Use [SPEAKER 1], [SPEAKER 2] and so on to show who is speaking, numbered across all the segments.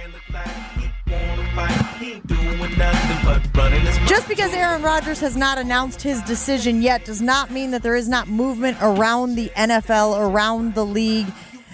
[SPEAKER 1] Just because Aaron Rodgers has not announced his decision yet does not mean that there is not movement around the NFL, around the league.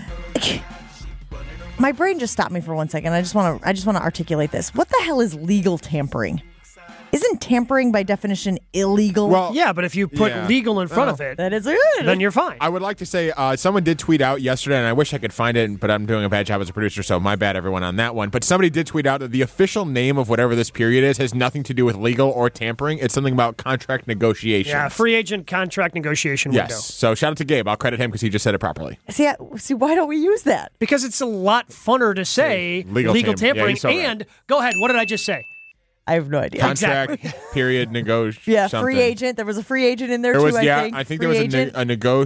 [SPEAKER 1] My brain just stopped me for 1 second. I just want to articulate this. What the hell is legal tampering? Isn't tampering by definition illegal?
[SPEAKER 2] Well, yeah, but if you put legal in front of it,
[SPEAKER 1] that is good.
[SPEAKER 2] Then you're fine.
[SPEAKER 3] I would like to say someone did tweet out yesterday, and I wish I could find it, but I'm doing a bad job as a producer, so my bad, everyone, on that one. But somebody did tweet out that the official name of whatever this period is has nothing to do with legal or tampering. It's something about contract negotiation.
[SPEAKER 2] Yeah, free agent contract negotiation window.
[SPEAKER 3] Yes. So shout out to Gabe. I'll credit him because he just said it properly.
[SPEAKER 1] See, why don't we use that?
[SPEAKER 2] Because it's a lot funner to say legal tampering. And go ahead. What did I just say?
[SPEAKER 1] I have no idea.
[SPEAKER 3] Contract, period, negotiation.
[SPEAKER 1] Yeah, free agent. There was a free agent in there, too,
[SPEAKER 3] I think there was a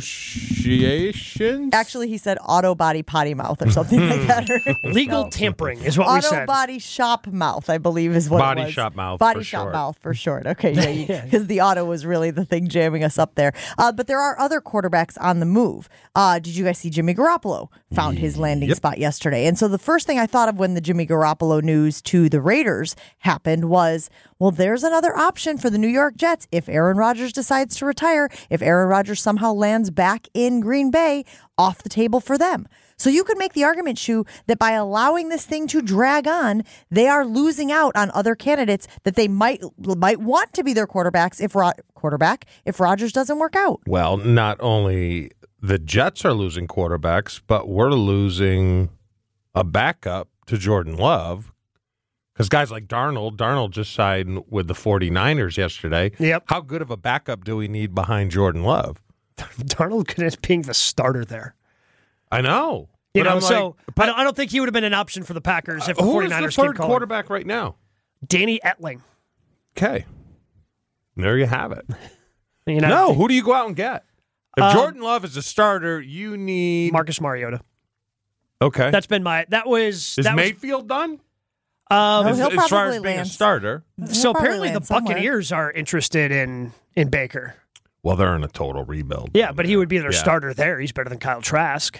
[SPEAKER 3] negotiation.
[SPEAKER 1] Actually, he said auto body potty mouth or something like that.
[SPEAKER 2] Legal tampering is what we said.
[SPEAKER 1] Auto body shop mouth, I believe, is what
[SPEAKER 4] body
[SPEAKER 1] it was.
[SPEAKER 4] Shop mouth.
[SPEAKER 1] Body shop mouth for short. Okay, because the auto was really the thing jamming us up there. But there are other quarterbacks on the move. Did you guys see Jimmy Garoppolo found his landing spot yesterday? And so the first thing I thought of when the Jimmy Garoppolo news to the Raiders happened was, well, there's another option for the New York Jets if Aaron Rodgers decides to retire, if Aaron Rodgers somehow lands back in Green Bay, off the table for them. So you could make the argument, Shu, that by allowing this thing to drag on, they are losing out on other candidates that they might want to be their quarterbacks if Rodgers doesn't work out.
[SPEAKER 4] Well, not only the Jets are losing quarterbacks, but we're losing a backup to Jordan Love. Because guys like Darnold just signed with the 49ers yesterday.
[SPEAKER 2] Yep.
[SPEAKER 4] How good of a backup do we need behind Jordan Love?
[SPEAKER 2] Darnold could end up being the starter there.
[SPEAKER 4] I know.
[SPEAKER 2] I don't think he would have been an option for the Packers if the 49ers keep calling.
[SPEAKER 4] Who's the third quarterback right now?
[SPEAKER 2] Danny Etling.
[SPEAKER 4] Okay. There you have it.
[SPEAKER 2] No,
[SPEAKER 4] who do you go out and get? If Jordan Love is a starter, you need
[SPEAKER 2] Marcus Mariota.
[SPEAKER 4] Okay.
[SPEAKER 2] That's been Is
[SPEAKER 4] Mayfield done?
[SPEAKER 1] He'll
[SPEAKER 4] as far as
[SPEAKER 1] probably
[SPEAKER 4] being
[SPEAKER 1] land.
[SPEAKER 4] a starter.
[SPEAKER 2] So apparently the
[SPEAKER 1] somewhere.
[SPEAKER 2] Buccaneers are interested in Baker.
[SPEAKER 4] Well, they're in a total rebuild.
[SPEAKER 2] Yeah, but he would be their starter there. He's better than Kyle Trask.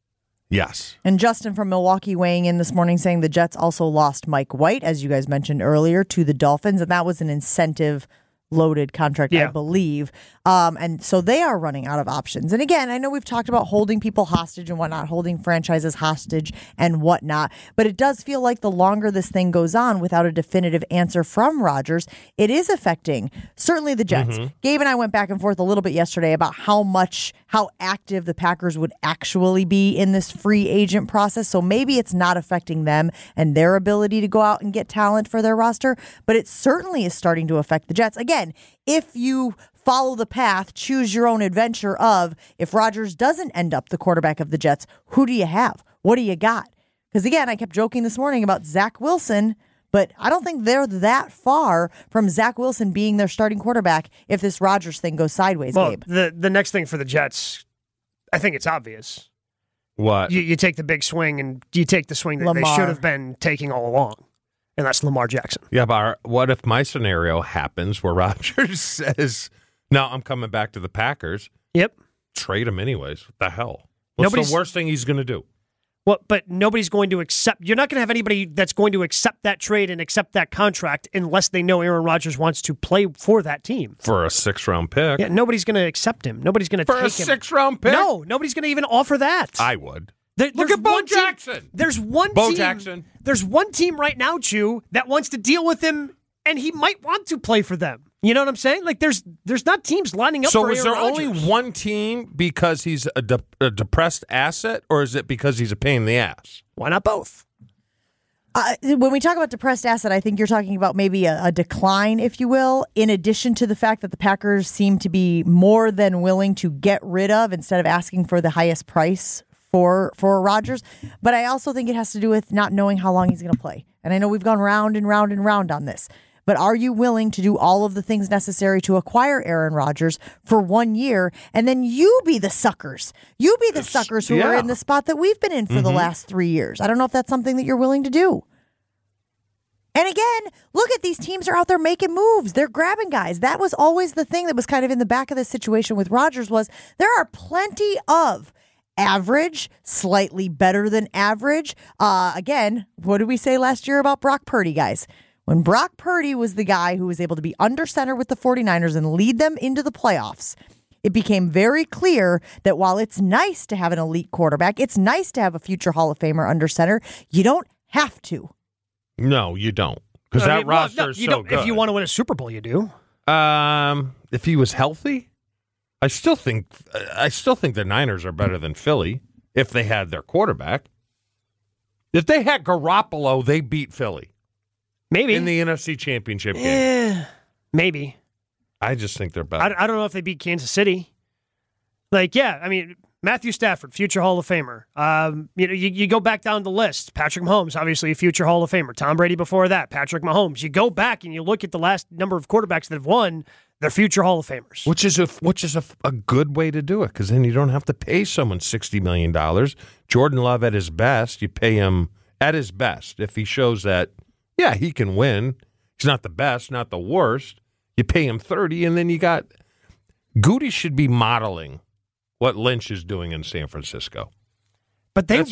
[SPEAKER 4] Yes.
[SPEAKER 1] And Justin from Milwaukee weighing in this morning saying the Jets also lost Mike White, as you guys mentioned earlier, to the Dolphins, and that was an incentive-loaded contract, I believe. And so they are running out of options. And again, I know we've talked about holding people hostage and whatnot, holding franchises hostage and whatnot, but it does feel like the longer this thing goes on without a definitive answer from Rodgers, it is affecting certainly the Jets. Mm-hmm. Gabe and I went back and forth a little bit yesterday about how active the Packers would actually be in this free agent process. So maybe it's not affecting them and their ability to go out and get talent for their roster, but it certainly is starting to affect the Jets. Again, if you follow the path, choose your own adventure of if Rodgers doesn't end up the quarterback of the Jets, who do you have? What do you got? Because again, I kept joking this morning about Zach Wilson, but I don't think they're that far from Zach Wilson being their starting quarterback if this Rodgers thing goes sideways, Gabe.
[SPEAKER 2] The next thing for the Jets, I think it's obvious.
[SPEAKER 4] What?
[SPEAKER 2] You take the big swing and you take the swing that they should have been taking all along. And that's Lamar Jackson.
[SPEAKER 4] Yeah, but what if my scenario happens where Rodgers says, no, I'm coming back to the Packers.
[SPEAKER 2] Yep.
[SPEAKER 4] Trade him anyways. What the hell? What's the worst thing he's going to do?
[SPEAKER 2] Well, but nobody's going to accept. You're not going to have anybody that's going to accept that trade and accept that contract unless they know Aaron Rodgers wants to play for that team.
[SPEAKER 4] For a 6th-round pick.
[SPEAKER 2] Yeah, nobody's going to accept him. Nobody's going to take him.
[SPEAKER 4] For a 6th-round pick?
[SPEAKER 2] No, nobody's going to even offer that.
[SPEAKER 4] I would.
[SPEAKER 2] Look
[SPEAKER 4] at Bo Jackson.
[SPEAKER 2] There's one
[SPEAKER 4] Bo
[SPEAKER 2] team.
[SPEAKER 4] Jackson.
[SPEAKER 2] There's one team right now, Chew, that wants to deal with him, and he might want to play for them. You know what I'm saying? Like, there's not teams lining up for Aaron Rodgers.
[SPEAKER 4] So is there only one team because he's a depressed asset, or is it because he's a pain in the ass?
[SPEAKER 2] Why not both?
[SPEAKER 1] When we talk about depressed asset, I think you're talking about maybe a decline, if you will, in addition to the fact that the Packers seem to be more than willing to get rid of instead of asking for the highest price for Rodgers. But I also think it has to do with not knowing how long he's going to play. And I know we've gone round and round and round on this. But are you willing to do all of the things necessary to acquire Aaron Rodgers for 1 year, and then you be the suckers? You be the suckers who are in the spot that we've been in for the last 3 years. I don't know if that's something that you're willing to do. And again, look at these teams are out there making moves. They're grabbing guys. That was always the thing that was kind of in the back of this situation with Rodgers was there are plenty of average, slightly better than average. Again, what did we say last year about Brock Purdy, guys? When Brock Purdy was the guy who was able to be under center with the 49ers and lead them into the playoffs, it became very clear that while it's nice to have an elite quarterback, it's nice to have a future Hall of Famer under center, you don't have to.
[SPEAKER 4] No, you don't. Because that roster is so good.
[SPEAKER 2] If you want to win a Super Bowl, you do.
[SPEAKER 4] If he was healthy, I still think the Niners are better than Philly if they had their quarterback. If they had Garoppolo, they beat Philly.
[SPEAKER 2] Maybe.
[SPEAKER 4] In the NFC Championship game.
[SPEAKER 2] Maybe.
[SPEAKER 4] I just think they're better.
[SPEAKER 2] I don't know if they beat Kansas City. Matthew Stafford, future Hall of Famer. You go back down the list. Patrick Mahomes, obviously a future Hall of Famer. Tom Brady before that, Patrick Mahomes. You go back and you look at the last number of quarterbacks that have won, they're future Hall of Famers.
[SPEAKER 4] Which is a good way to do it, because then you don't have to pay someone $60 million. Jordan Love at his best, you pay him at his best. If he shows that, yeah, he can win. He's not the best, not the worst. You pay him $30, and then you got Goody should be modeling what Lynch is doing in San Francisco.
[SPEAKER 2] But they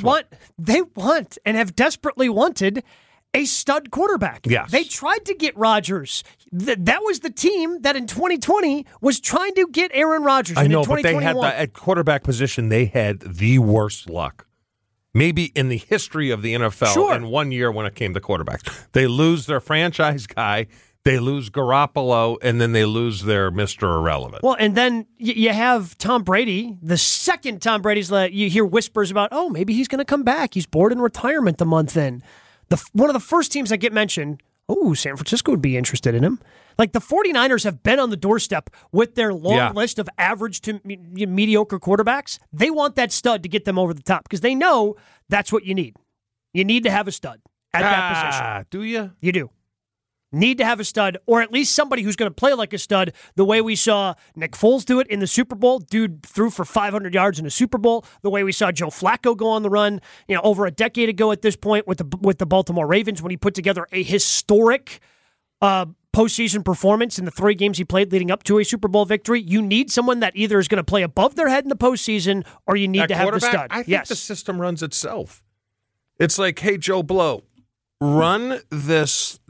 [SPEAKER 2] want and have desperately wanted a stud quarterback.
[SPEAKER 4] Yes.
[SPEAKER 2] They tried to get Rodgers. That was the team that in 2020 was trying to get Aaron Rodgers.
[SPEAKER 4] I know, but they had at quarterback position, they had the worst luck. Maybe in the history of the NFL in 1 year when it came to quarterbacks. They lose their franchise guy, they lose Garoppolo, and then they lose their Mr. Irrelevant.
[SPEAKER 2] Well, and then you have Tom Brady. The second Tom Brady's you hear whispers about, maybe he's going to come back. He's bored in retirement the month in. One of the first teams that get mentioned, San Francisco would be interested in him. Like the 49ers have been on the doorstep with their long list of average to mediocre quarterbacks. They want that stud to get them over the top because they know that's what you need. You need to have a stud at that position.
[SPEAKER 4] Do you?
[SPEAKER 2] You do. Need to have a stud, or at least somebody who's going to play like a stud, the way we saw Nick Foles do it in the Super Bowl. Dude threw for 500 yards in a Super Bowl. The way we saw Joe Flacco go on the run, over a decade ago at this point with the Baltimore Ravens when he put together a historic postseason performance in the 3 games he played leading up to a Super Bowl victory. You need someone that either is going to play above their head in the postseason, or you need to have the stud.
[SPEAKER 4] I think the system runs itself. It's like, hey, Joe Blow, run this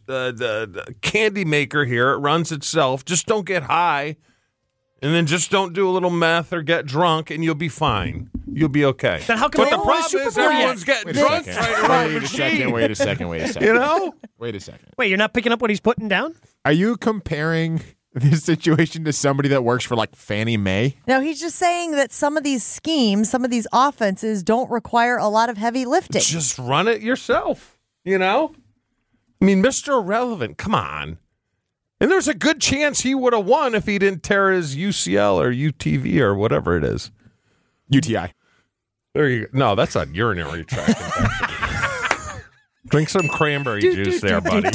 [SPEAKER 4] the candy maker here. It runs itself. Just don't get high, and then just don't do a little meth or get drunk, and you'll be fine. You'll be okay.
[SPEAKER 2] Then how come
[SPEAKER 4] but the problem is everyone's getting drunk right around the machine.
[SPEAKER 3] Wait a second.
[SPEAKER 4] You know?
[SPEAKER 3] Wait a second.
[SPEAKER 2] Wait, you're not picking up what he's putting down?
[SPEAKER 3] Are you comparing this situation to somebody that works for like Fannie Mae?
[SPEAKER 1] No, he's just saying that some of these schemes, some of these offenses don't require a lot of heavy lifting.
[SPEAKER 4] Just run it yourself. I mean, Mr. Irrelevant, come on. And there's a good chance he would have won if he didn't tear his UCL or UTV or whatever it is.
[SPEAKER 3] UTI.
[SPEAKER 4] There you go. No, that's a urinary tract infection. Drink some cranberry juice there, buddy.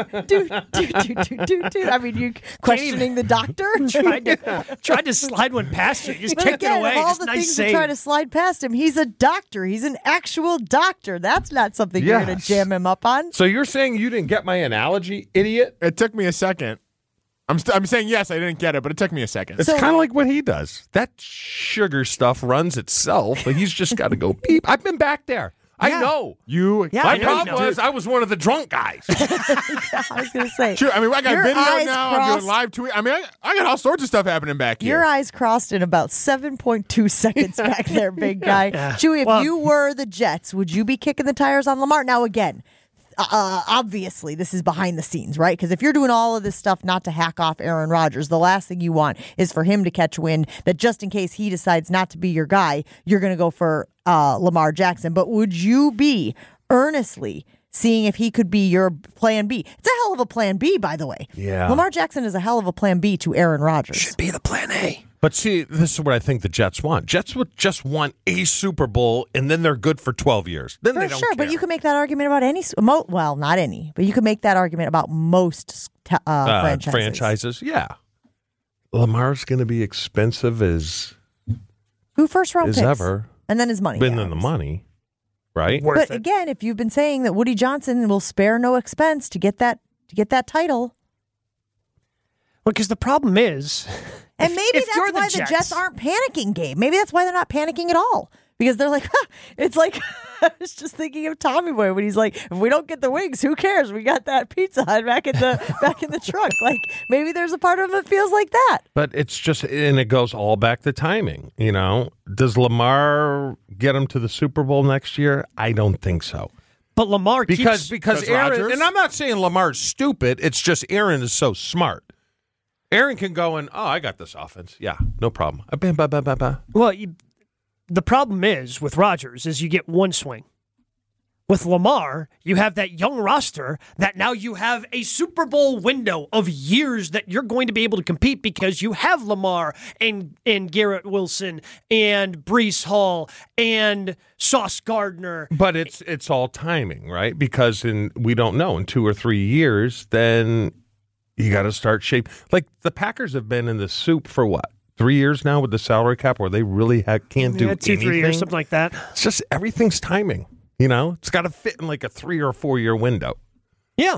[SPEAKER 1] I mean, you questioning the doctor?
[SPEAKER 2] tried to slide one past you. Just
[SPEAKER 1] but
[SPEAKER 2] kicked
[SPEAKER 1] again,
[SPEAKER 2] it away.
[SPEAKER 1] Of all
[SPEAKER 2] Just
[SPEAKER 1] the
[SPEAKER 2] nice
[SPEAKER 1] things
[SPEAKER 2] save.
[SPEAKER 1] to try to slide past him, he's a doctor. He's an actual doctor. That's not something you're going to jam him up on.
[SPEAKER 4] So you're saying you didn't get my analogy, idiot?
[SPEAKER 3] It took me a second. I'm saying yes, I didn't get it, but it took me a second.
[SPEAKER 4] It's kind of like what he does. That sugar stuff runs itself, but he's just got to go beep. I've been back there. I know. My problem was I was one of the drunk guys.
[SPEAKER 1] I was going to say.
[SPEAKER 3] True. I mean, I got
[SPEAKER 1] Your
[SPEAKER 3] video
[SPEAKER 1] eyes
[SPEAKER 3] now.
[SPEAKER 1] crossed.
[SPEAKER 3] I'm doing live tweet. I mean, I got all sorts of stuff happening back here.
[SPEAKER 1] Your eyes crossed in about 7.2 seconds back there, big guy. Chewy, if you were the Jets, would you be kicking the tires on Lamar? Now, again, obviously, this is behind the scenes, right? Because if you're doing all of this stuff not to hack off Aaron Rodgers, the last thing you want is for him to catch wind that just in case he decides not to be your guy, you're going to go for Lamar Jackson. But would you be earnestly seeing if he could be your plan B? It's a hell of a plan B, by the way.
[SPEAKER 4] Yeah.
[SPEAKER 1] Lamar Jackson is a hell of a plan B to Aaron Rodgers.
[SPEAKER 2] Should be the plan A.
[SPEAKER 4] But see, this is what I think the Jets want. Jets would just want a Super Bowl, and then they're good for 12 years. Then they don't care.
[SPEAKER 1] But you can make that argument about any, well, not any, but you can make that argument about most franchises.
[SPEAKER 4] Yeah. Lamar's going to be expensive as
[SPEAKER 1] who first round picks
[SPEAKER 4] ever.
[SPEAKER 1] And then his money.
[SPEAKER 4] Then the money, right?
[SPEAKER 2] Worth
[SPEAKER 1] but
[SPEAKER 2] it.
[SPEAKER 1] Again, if you've been saying that Woody Johnson will spare no expense to get that title.
[SPEAKER 2] Well, because the problem is,
[SPEAKER 1] and maybe
[SPEAKER 2] if
[SPEAKER 1] that's
[SPEAKER 2] you're
[SPEAKER 1] why the Jets aren't panicking, Gabe. Maybe that's why they're not panicking at all. Because they're like, it's like, I was just thinking of Tommy Boy when he's like, if we don't get the wings, who cares? We got that Pizza Hut back in the trunk. Like, maybe there's a part of him that feels like that.
[SPEAKER 4] But it's just, and it goes all back to timing, you know? Does Lamar get him to the Super Bowl next year? I don't think so.
[SPEAKER 2] But Lamar
[SPEAKER 4] because Aaron,
[SPEAKER 3] Rodgers?
[SPEAKER 4] and I'm not saying Lamar's stupid, it's just Aaron is so smart. Aaron can go and, I got this offense. Yeah, no problem.
[SPEAKER 2] Well, the problem is with Rodgers is you get one swing. With Lamar, you have that young roster that now you have a Super Bowl window of years that you're going to be able to compete because you have Lamar and Garrett Wilson and Breece Hall and Sauce Gardner.
[SPEAKER 4] But it's all timing, right? Because we don't know, in 2 or 3 years, then you got to start shape. Like the Packers have been in the soup for what? 3 years now with the salary cap where they really can't do
[SPEAKER 2] 2, 3 years, something like that.
[SPEAKER 4] It's just everything's timing. You know, it's got to fit in like a 3 or 4 year window.
[SPEAKER 2] Yeah.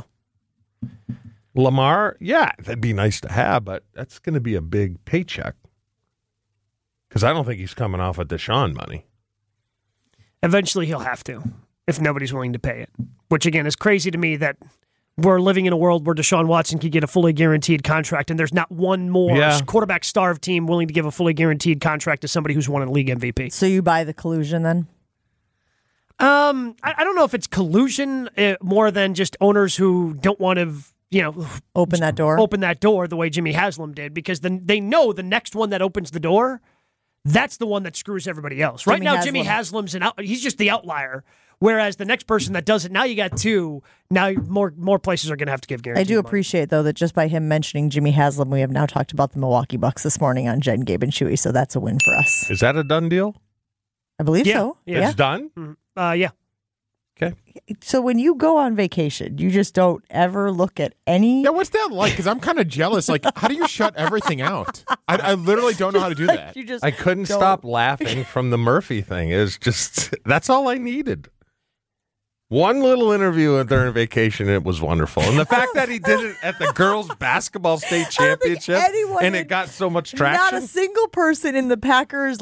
[SPEAKER 4] Lamar, yeah, that'd be nice to have, but that's going to be a big paycheck. Because I don't think he's coming off of Deshaun money.
[SPEAKER 2] Eventually he'll have to, if nobody's willing to pay it. Which, again, is crazy to me that we're living in a world where Deshaun Watson could get a fully guaranteed contract, and there's not one more quarterback-starved team willing to give a fully guaranteed contract to somebody who's won a league MVP.
[SPEAKER 1] So you buy the collusion then?
[SPEAKER 2] I don't know if it's collusion more than just owners who don't want to,
[SPEAKER 1] open that door
[SPEAKER 2] the way Jimmy Haslam did, because then they know the next one that opens the door, that's the one that screws everybody else. Right now, Jimmy Haslam's he's just the outlier. Whereas the next person that does it, now you got two. Now more places are going to have to give guaranteed
[SPEAKER 1] I do
[SPEAKER 2] money.
[SPEAKER 1] appreciate, though, that just by him mentioning Jimmy Haslam, we have now talked about the Milwaukee Bucks this morning on Jen, Gabe, and Chewy, so that's a win for us.
[SPEAKER 4] Is that a done deal?
[SPEAKER 1] I believe so.
[SPEAKER 2] Yeah.
[SPEAKER 4] It's done?
[SPEAKER 2] Mm-hmm. Yeah.
[SPEAKER 4] Okay.
[SPEAKER 1] So when you go on vacation, you just don't ever look at any...
[SPEAKER 3] Yeah, what's that like? Because I'm kind of jealous. Like, how do you shut everything out? I literally don't know how to do that.
[SPEAKER 4] I couldn't stop laughing from the Murphy thing. It was just, that's all I needed. One little interview during vacation, it was wonderful. And the fact that he did it at the girls' basketball state championship, and it got so much traction.
[SPEAKER 1] Not a single person in the Packers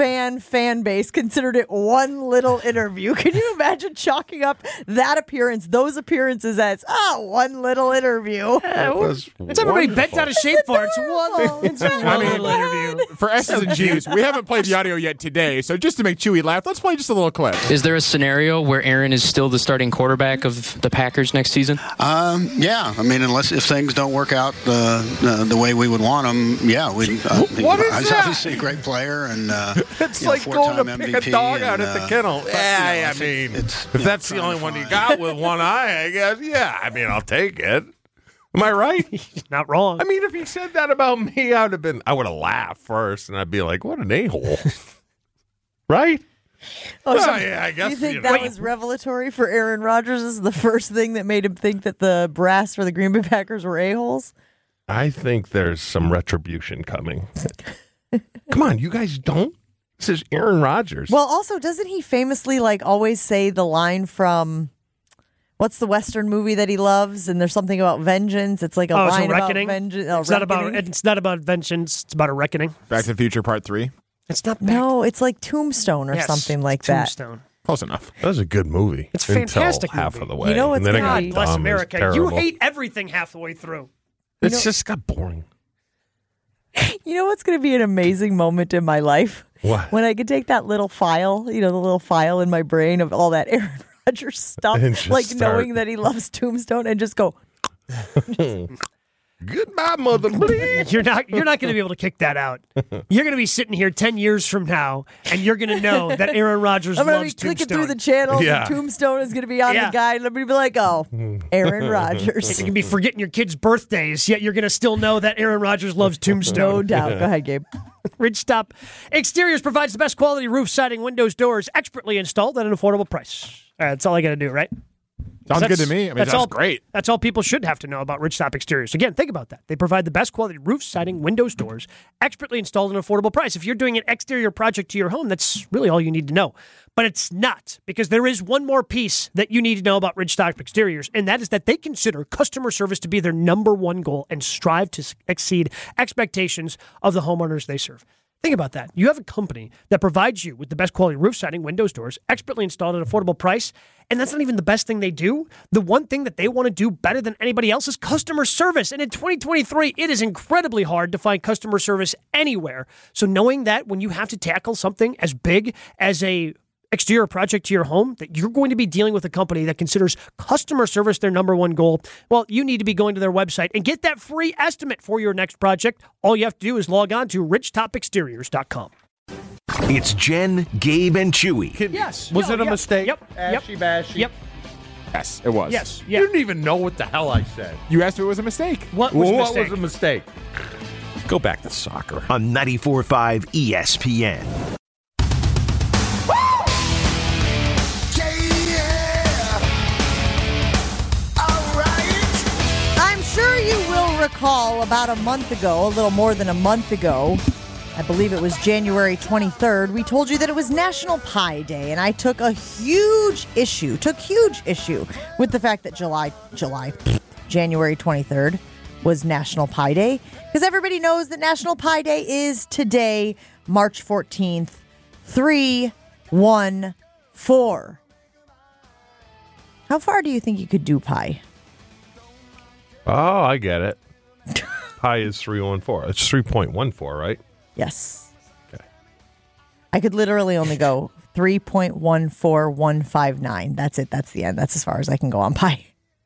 [SPEAKER 1] fan base considered it one little interview. Can you imagine chalking up that appearance, those appearances as one little interview?
[SPEAKER 2] It's everybody bent out of shape for it. It's one little interview.
[SPEAKER 3] For S's and G's, we haven't played the audio yet today, so just to make Chewy laugh, let's play just a little clip.
[SPEAKER 5] Is there a scenario where Aaron is still the starting quarterback of the Packers next season?
[SPEAKER 6] Yeah. I mean, if things don't work out the way we would want them, yeah.
[SPEAKER 4] What is
[SPEAKER 6] he's
[SPEAKER 4] that?
[SPEAKER 6] obviously a great player, and
[SPEAKER 4] it's like going to pick
[SPEAKER 6] MVP
[SPEAKER 4] a dog out at the kennel.
[SPEAKER 6] Yeah,
[SPEAKER 4] I mean, if that's the only one you got with one eye, I guess. Yeah, I mean, I'll take it. Am I right?
[SPEAKER 2] Not wrong.
[SPEAKER 4] I mean, if he said that about me, I would have laughed first, and I'd be like, "What an a-hole!" Right? Yeah, I guess.
[SPEAKER 1] You think that was revelatory for Aaron Rodgers? This is the first thing that made him think that the brass for the Green Bay Packers were a-holes?
[SPEAKER 4] I think there's some retribution coming. Come on, you guys don't? This is Aaron Rodgers.
[SPEAKER 1] Well, also, doesn't he famously always say the line from... What's the Western movie that he loves? And there's something about vengeance. It's like a line about vengeance.
[SPEAKER 2] It's not about vengeance. It's about a reckoning.
[SPEAKER 3] Back to the Future Part 3.
[SPEAKER 2] It's not.
[SPEAKER 1] No, it's like Tombstone or something like that.
[SPEAKER 2] Tombstone.
[SPEAKER 3] Close enough.
[SPEAKER 4] That was a good movie.
[SPEAKER 2] It's a fantastic
[SPEAKER 4] half
[SPEAKER 2] movie.
[SPEAKER 4] of the way.
[SPEAKER 1] You know what's
[SPEAKER 4] and then it got
[SPEAKER 1] God
[SPEAKER 4] dumb.
[SPEAKER 2] Bless
[SPEAKER 4] It's
[SPEAKER 2] America.
[SPEAKER 4] terrible.
[SPEAKER 2] You hate everything half the way through.
[SPEAKER 4] It's just got boring.
[SPEAKER 1] You know what's going to be an amazing moment in my life?
[SPEAKER 4] What?
[SPEAKER 1] When I could take that little file, the little file in my brain of all that Aaron Rodgers stuff,
[SPEAKER 4] And just
[SPEAKER 1] knowing that he loves Tombstone, and just go...
[SPEAKER 4] Goodbye, mother. Bleed.
[SPEAKER 2] You're not going to be able to kick that out. You're going to be sitting here 10 years from now, and you're going to know that Aaron Rodgers
[SPEAKER 1] I'm
[SPEAKER 2] loves
[SPEAKER 1] going to be clicking
[SPEAKER 2] Tombstone.
[SPEAKER 1] through the channels,
[SPEAKER 4] Yeah.
[SPEAKER 1] and Tombstone is going to be on the guide, and I'm going to be like, oh, Aaron Rodgers.
[SPEAKER 2] You can be forgetting your kids' birthdays, yet you're going to still know that Aaron Rodgers loves Tombstone.
[SPEAKER 1] No doubt. Go ahead, Gabe.
[SPEAKER 2] Ridgetop Exteriors provides the best quality roof, siding, windows, doors, expertly installed at an affordable price. That's all I got to do, right?
[SPEAKER 3] Sounds good to me. I mean, that's great.
[SPEAKER 2] That's all people should have to know about Ridgetop Exteriors. Again, think about that. They provide the best quality roof, siding, windows, doors, expertly installed at an affordable price. If you're doing an exterior project to your home, that's really all you need to know. But it's not, because there is one more piece that you need to know about Ridgestone Exteriors, and that is that they consider customer service to be their number one goal and strive to exceed expectations of the homeowners they serve. Think about that. You have a company that provides you with the best quality roof siding, windows, doors, expertly installed at an affordable price, and that's not even the best thing they do. The one thing that they want to do better than anybody else is customer service. And in 2023, it is incredibly hard to find customer service anywhere. So knowing that when you have to tackle something as big as a exterior project to your home, that you're going to be dealing with a company that considers customer service their number one goal, well, you need to be going to their website and get that free estimate for your next project. All you have to do is log on to ridgetopexteriors.com.
[SPEAKER 7] It's Jen, Gabe, and Chewy.
[SPEAKER 2] Yes.
[SPEAKER 4] Was it a mistake?
[SPEAKER 2] Yep.
[SPEAKER 4] Ashy bashy?
[SPEAKER 2] Yep.
[SPEAKER 3] Yes, it was.
[SPEAKER 2] Yes.
[SPEAKER 4] You didn't even know what the hell I said.
[SPEAKER 3] You asked if it was a mistake.
[SPEAKER 2] What was
[SPEAKER 4] What was a mistake? Go back to soccer.
[SPEAKER 7] On 94.5 ESPN.
[SPEAKER 1] I'm sure you will recall about a month ago, a little more than a month ago, I believe it was January 23rd, we told you that it was National Pie Day, and I took huge issue with the fact that January 23rd was National Pie Day, because everybody knows that National Pie Day is today, March 14th, 3-1-4. How far do you think you could do pie?
[SPEAKER 4] Oh, I get it. Pi is 314. It's 3.14, right?
[SPEAKER 1] Yes.
[SPEAKER 4] Okay.
[SPEAKER 1] I could literally only go 3.14159. That's it. That's the end. That's as far as I can go on pie.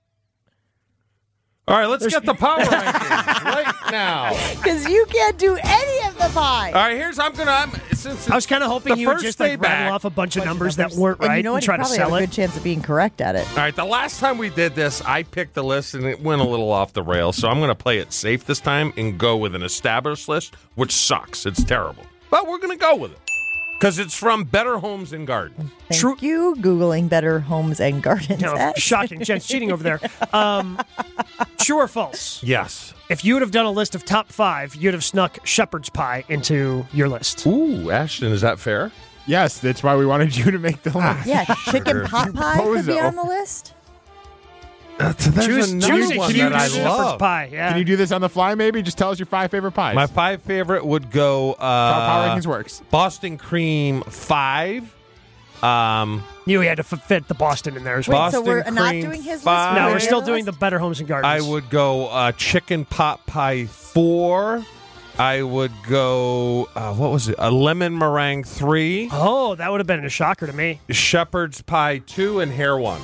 [SPEAKER 4] All right, let's get the power rankings right now.
[SPEAKER 1] Because you can't do any of the pie.
[SPEAKER 4] All right,
[SPEAKER 2] I was kind of hoping you would just rattle off a bunch of numbers that weren't right
[SPEAKER 1] and you know what?
[SPEAKER 2] try
[SPEAKER 1] You
[SPEAKER 2] to
[SPEAKER 1] probably
[SPEAKER 2] sell
[SPEAKER 1] have a
[SPEAKER 2] it.
[SPEAKER 1] good chance of being correct at it.
[SPEAKER 4] All right, the last time we did this, I picked the list and it went a little off the rails. So I'm going to play it safe this time and go with an established list, which sucks. It's terrible. But we're going to go with it because it's from Better Homes and Gardens.
[SPEAKER 1] Thank you. Googling Better Homes and Gardens.
[SPEAKER 2] No, shocking. Jen's cheating over there. True or false?
[SPEAKER 4] Yes.
[SPEAKER 2] If you would have done a list of top 5, you'd have snuck shepherd's pie into your list.
[SPEAKER 4] Ooh, Ashton, is that fair?
[SPEAKER 3] Yes, that's why we wanted you to make the list.
[SPEAKER 1] Yeah, chicken pot pie could be
[SPEAKER 3] bozo.
[SPEAKER 1] on the list.
[SPEAKER 4] There's another one that I
[SPEAKER 2] shepherd's
[SPEAKER 4] love.
[SPEAKER 2] pie. Yeah.
[SPEAKER 3] Can you do this on the fly, maybe? Just tell us your 5 favorite pies.
[SPEAKER 4] My 5 favorite would go
[SPEAKER 3] How Power Rankings works.
[SPEAKER 4] Boston Cream 5.
[SPEAKER 2] You had to fit the Boston in there as well.
[SPEAKER 1] Wait, so we're
[SPEAKER 4] Boston
[SPEAKER 1] not
[SPEAKER 4] cream
[SPEAKER 1] doing his list?
[SPEAKER 4] five.
[SPEAKER 2] No,
[SPEAKER 1] We're
[SPEAKER 2] we're still
[SPEAKER 1] the
[SPEAKER 2] doing the
[SPEAKER 1] list?
[SPEAKER 2] Better Homes and Gardens.
[SPEAKER 4] I would go chicken pot pie 4. I would go, what was it? A lemon meringue 3.
[SPEAKER 2] Oh, that would have been a shocker to me.
[SPEAKER 4] Shepherd's pie 2 and hair 1.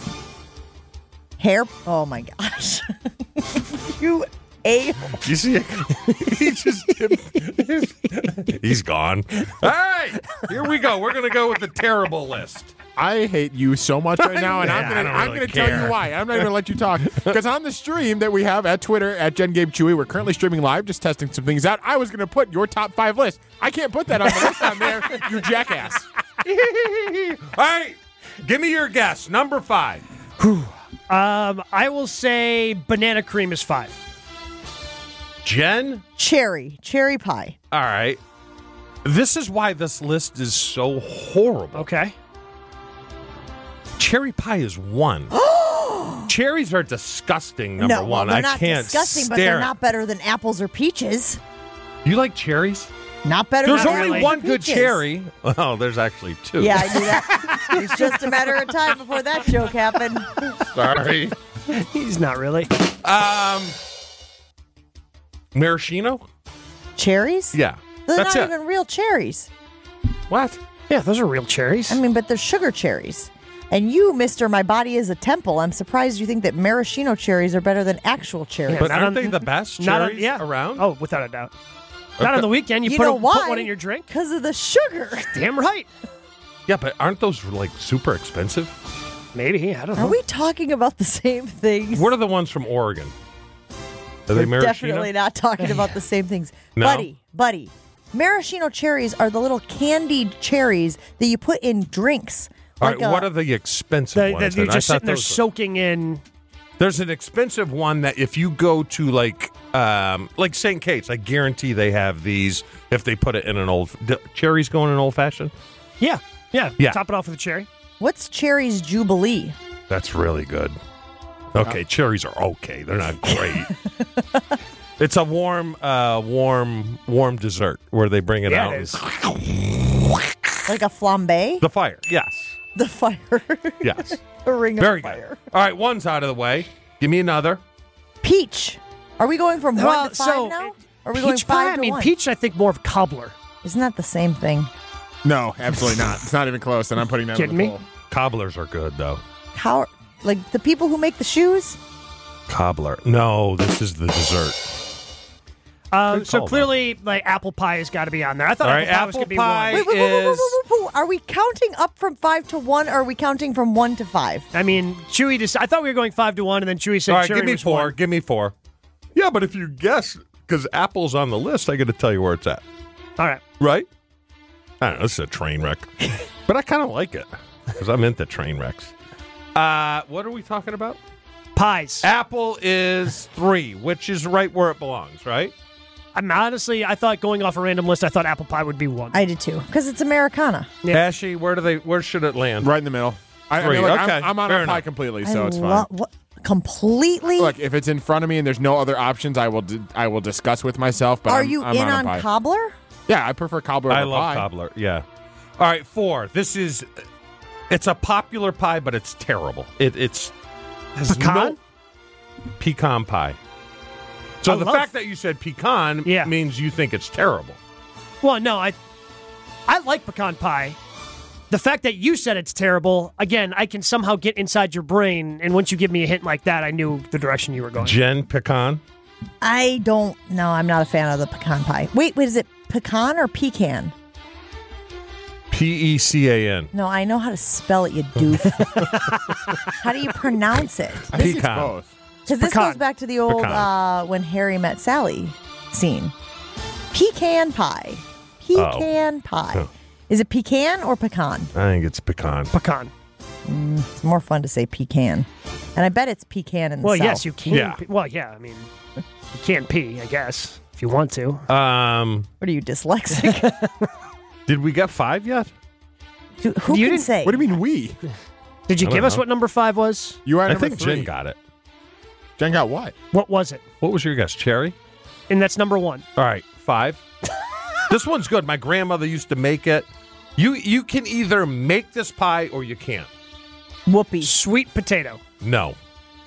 [SPEAKER 1] Hair. Oh my gosh. You a.
[SPEAKER 4] You see it? He just he's gone. All right, here we go. We're going to go with the terrible list.
[SPEAKER 3] I hate you so much right now, and
[SPEAKER 4] Yeah,
[SPEAKER 3] I'm
[SPEAKER 4] I don't
[SPEAKER 3] gonna
[SPEAKER 4] really
[SPEAKER 3] tell
[SPEAKER 4] care.
[SPEAKER 3] you why. I'm not even gonna let you talk because on the stream that we have at Twitter at Jen Gabe Chewy, we're currently streaming live, just testing some things out. I was gonna put your top 5 list. I can't put that on the list on there, you jackass.
[SPEAKER 4] All right, give me your guess. Number 5.
[SPEAKER 2] I will say banana cream is 5.
[SPEAKER 4] Jen?
[SPEAKER 1] Cherry pie.
[SPEAKER 4] All right. This is why this list is so horrible.
[SPEAKER 2] Okay.
[SPEAKER 4] Cherry pie is 1. Cherries are disgusting, number
[SPEAKER 1] No,
[SPEAKER 4] 1.
[SPEAKER 1] they're
[SPEAKER 4] I
[SPEAKER 1] not
[SPEAKER 4] can't
[SPEAKER 1] disgusting, but
[SPEAKER 4] stare
[SPEAKER 1] they're
[SPEAKER 4] at-
[SPEAKER 1] not better than apples or peaches.
[SPEAKER 4] You like cherries?
[SPEAKER 1] Not better
[SPEAKER 4] There's
[SPEAKER 1] than
[SPEAKER 4] only
[SPEAKER 1] apples or
[SPEAKER 4] one good
[SPEAKER 1] peaches.
[SPEAKER 4] cherry. Oh, there's actually 2.
[SPEAKER 1] Yeah, I knew that. It's just a matter of time before that joke happened.
[SPEAKER 4] Sorry.
[SPEAKER 2] He's not really.
[SPEAKER 4] Maraschino?
[SPEAKER 1] Cherries?
[SPEAKER 4] Yeah.
[SPEAKER 1] They're
[SPEAKER 4] That's
[SPEAKER 1] not
[SPEAKER 4] it.
[SPEAKER 1] even real cherries.
[SPEAKER 4] What?
[SPEAKER 2] Yeah, those are real cherries.
[SPEAKER 1] I mean, but they're sugar cherries. And you, Mr. My Body is a Temple, I'm surprised you think that maraschino cherries are better than actual cherries.
[SPEAKER 4] But
[SPEAKER 2] not
[SPEAKER 4] aren't
[SPEAKER 2] on-
[SPEAKER 4] they the best
[SPEAKER 2] not on-
[SPEAKER 4] cherries
[SPEAKER 2] yeah.
[SPEAKER 4] around?
[SPEAKER 2] Oh, without a doubt. Not on the weekend. You
[SPEAKER 1] You
[SPEAKER 2] put,
[SPEAKER 1] know why?
[SPEAKER 2] put one in your drink.
[SPEAKER 1] Because of the sugar.
[SPEAKER 2] Damn right.
[SPEAKER 4] Yeah, but aren't those like super expensive?
[SPEAKER 2] Maybe. I don't
[SPEAKER 1] Are
[SPEAKER 2] know.
[SPEAKER 1] we talking about the same things?
[SPEAKER 4] What are the ones from Oregon? Are they
[SPEAKER 1] We're
[SPEAKER 4] maraschino?
[SPEAKER 1] definitely not talking about the same things.
[SPEAKER 4] No?
[SPEAKER 1] Buddy. Maraschino cherries are the little candied cherries that you put in drinks.
[SPEAKER 4] All
[SPEAKER 1] Like
[SPEAKER 4] right, what are the expensive
[SPEAKER 2] That
[SPEAKER 4] ones?
[SPEAKER 2] you're
[SPEAKER 4] then? I
[SPEAKER 2] just
[SPEAKER 4] thought
[SPEAKER 2] sitting there
[SPEAKER 4] those were-
[SPEAKER 2] soaking in.
[SPEAKER 4] There's an expensive one that if you go to like St. Kate's, I guarantee they have these if they put it in an cherries go in an old fashioned.
[SPEAKER 2] Yeah. Yeah,
[SPEAKER 4] Yeah.
[SPEAKER 2] top it off with a cherry.
[SPEAKER 1] What's Cherry's Jubilee?
[SPEAKER 4] That's really good. Okay, cherries are okay. They're not great. It's a warm dessert where they bring it
[SPEAKER 2] Yeah,
[SPEAKER 4] out.
[SPEAKER 2] it is.
[SPEAKER 1] Like a flambe?
[SPEAKER 4] The fire, yes.
[SPEAKER 1] The fire.
[SPEAKER 4] Yes.
[SPEAKER 1] The ring
[SPEAKER 4] Very
[SPEAKER 1] of fire.
[SPEAKER 4] good. All right, one's out of the way. Give me another.
[SPEAKER 1] Peach. Are we going from 1 to 5
[SPEAKER 2] so
[SPEAKER 1] now? Or are we going
[SPEAKER 2] peach
[SPEAKER 1] 5
[SPEAKER 2] pie.
[SPEAKER 1] to
[SPEAKER 2] I mean,
[SPEAKER 1] 1?
[SPEAKER 2] peach. I think more of cobbler.
[SPEAKER 1] Isn't that the same thing?
[SPEAKER 3] No, absolutely not. It's not even close, and I'm putting that
[SPEAKER 2] Kidding
[SPEAKER 3] on the
[SPEAKER 2] me?
[SPEAKER 3] poll.
[SPEAKER 4] Cobblers are good, though.
[SPEAKER 1] How? Like the people who make the shoes?
[SPEAKER 4] Cobbler. No, this is the dessert. Good
[SPEAKER 2] So
[SPEAKER 4] call,
[SPEAKER 2] clearly, like apple pie has got to be on there. I thought
[SPEAKER 4] All right,
[SPEAKER 2] apple pie was going to be
[SPEAKER 4] apple pie.
[SPEAKER 2] one.
[SPEAKER 1] Wait. Are we counting up from 5 to 1 or are we counting from 1 to 5?
[SPEAKER 2] I mean, Chewy just. I thought we were going 5 to 1, and then Chewy said
[SPEAKER 4] All right,
[SPEAKER 2] cherry
[SPEAKER 4] give me
[SPEAKER 2] was
[SPEAKER 4] 4.
[SPEAKER 2] 1.
[SPEAKER 4] Give me 4. Yeah, but if you guess, because apple's on the list, I got to tell you where it's at.
[SPEAKER 2] All right.
[SPEAKER 4] Right? I don't know. This is a train wreck. But I kind of like it because I'm into train wrecks. What are we talking about?
[SPEAKER 2] Pies.
[SPEAKER 4] Apple is 3, which is right where it belongs, right?
[SPEAKER 2] Honestly, I thought going off a random list, I thought apple pie would be 1.
[SPEAKER 1] I did too, because it's Americana.
[SPEAKER 2] Yeah.
[SPEAKER 4] Ashy, where should it land?
[SPEAKER 3] Right in the middle. I
[SPEAKER 4] Three,
[SPEAKER 3] mean, look,
[SPEAKER 4] okay,
[SPEAKER 3] I'm on
[SPEAKER 4] fair
[SPEAKER 3] a pie
[SPEAKER 4] enough.
[SPEAKER 3] completely, so it's fine.
[SPEAKER 1] What, completely?
[SPEAKER 3] Look, if it's in front of me and there's no other options, I will discuss with myself. But
[SPEAKER 1] Are
[SPEAKER 3] I'm,
[SPEAKER 1] you
[SPEAKER 3] I'm
[SPEAKER 1] in on
[SPEAKER 3] pie.
[SPEAKER 1] cobbler?
[SPEAKER 3] Yeah, I prefer cobbler over
[SPEAKER 4] I love
[SPEAKER 3] pie.
[SPEAKER 4] cobbler. Yeah. All right, 4. It's a popular pie, but it's terrible. It's has
[SPEAKER 2] Pecan?
[SPEAKER 4] Pecan pie. So
[SPEAKER 2] I
[SPEAKER 4] the
[SPEAKER 2] love-
[SPEAKER 4] fact that you said pecan
[SPEAKER 2] Yeah.
[SPEAKER 4] means you think it's terrible.
[SPEAKER 2] Well, no, I like pecan pie. The fact that you said it's terrible, again, I can somehow get inside your brain, and once you give me a hint like that, I knew the direction you were going.
[SPEAKER 4] Jen, pecan?
[SPEAKER 1] I don't know. I'm not a fan of the pecan pie. Wait, is it pecan or pecan?
[SPEAKER 4] Pecan.
[SPEAKER 1] No, I know how to spell it, you doof. How do you pronounce it?
[SPEAKER 3] I think it's
[SPEAKER 4] Pecan.
[SPEAKER 3] both.
[SPEAKER 1] Because this
[SPEAKER 2] Pecan.
[SPEAKER 1] goes back to the old
[SPEAKER 4] Pecan.
[SPEAKER 1] When Harry Met Sally scene. Pecan pie. Pecan pie.
[SPEAKER 4] Oh.
[SPEAKER 1] Is it pecan or pecan?
[SPEAKER 4] I think it's pecan.
[SPEAKER 2] Pecan.
[SPEAKER 1] It's more fun to say pecan. And I bet it's pecan in the
[SPEAKER 2] Well,
[SPEAKER 1] South.
[SPEAKER 2] yes, you can.
[SPEAKER 4] Yeah.
[SPEAKER 2] Well, yeah, I mean, you can pee, I guess, if you want to.
[SPEAKER 1] What are you, dyslexic?
[SPEAKER 4] Did we get 5 yet?
[SPEAKER 1] Dude, who
[SPEAKER 2] You
[SPEAKER 1] can
[SPEAKER 2] didn't-
[SPEAKER 1] say?
[SPEAKER 3] What do you mean we?
[SPEAKER 2] Did you
[SPEAKER 4] I
[SPEAKER 2] give
[SPEAKER 4] don't
[SPEAKER 2] us
[SPEAKER 4] know.
[SPEAKER 2] what number 5 was?
[SPEAKER 3] You are
[SPEAKER 4] I
[SPEAKER 3] number
[SPEAKER 4] think
[SPEAKER 3] 3.
[SPEAKER 4] Jen got it.
[SPEAKER 3] Jen got what?
[SPEAKER 2] What was it?
[SPEAKER 4] What was your guess? Cherry?
[SPEAKER 2] And that's number 1.
[SPEAKER 4] All right, 5. This one's good. My grandmother used to make it. You can either make this pie or you can't.
[SPEAKER 1] Whoopee.
[SPEAKER 2] Sweet potato.
[SPEAKER 4] No.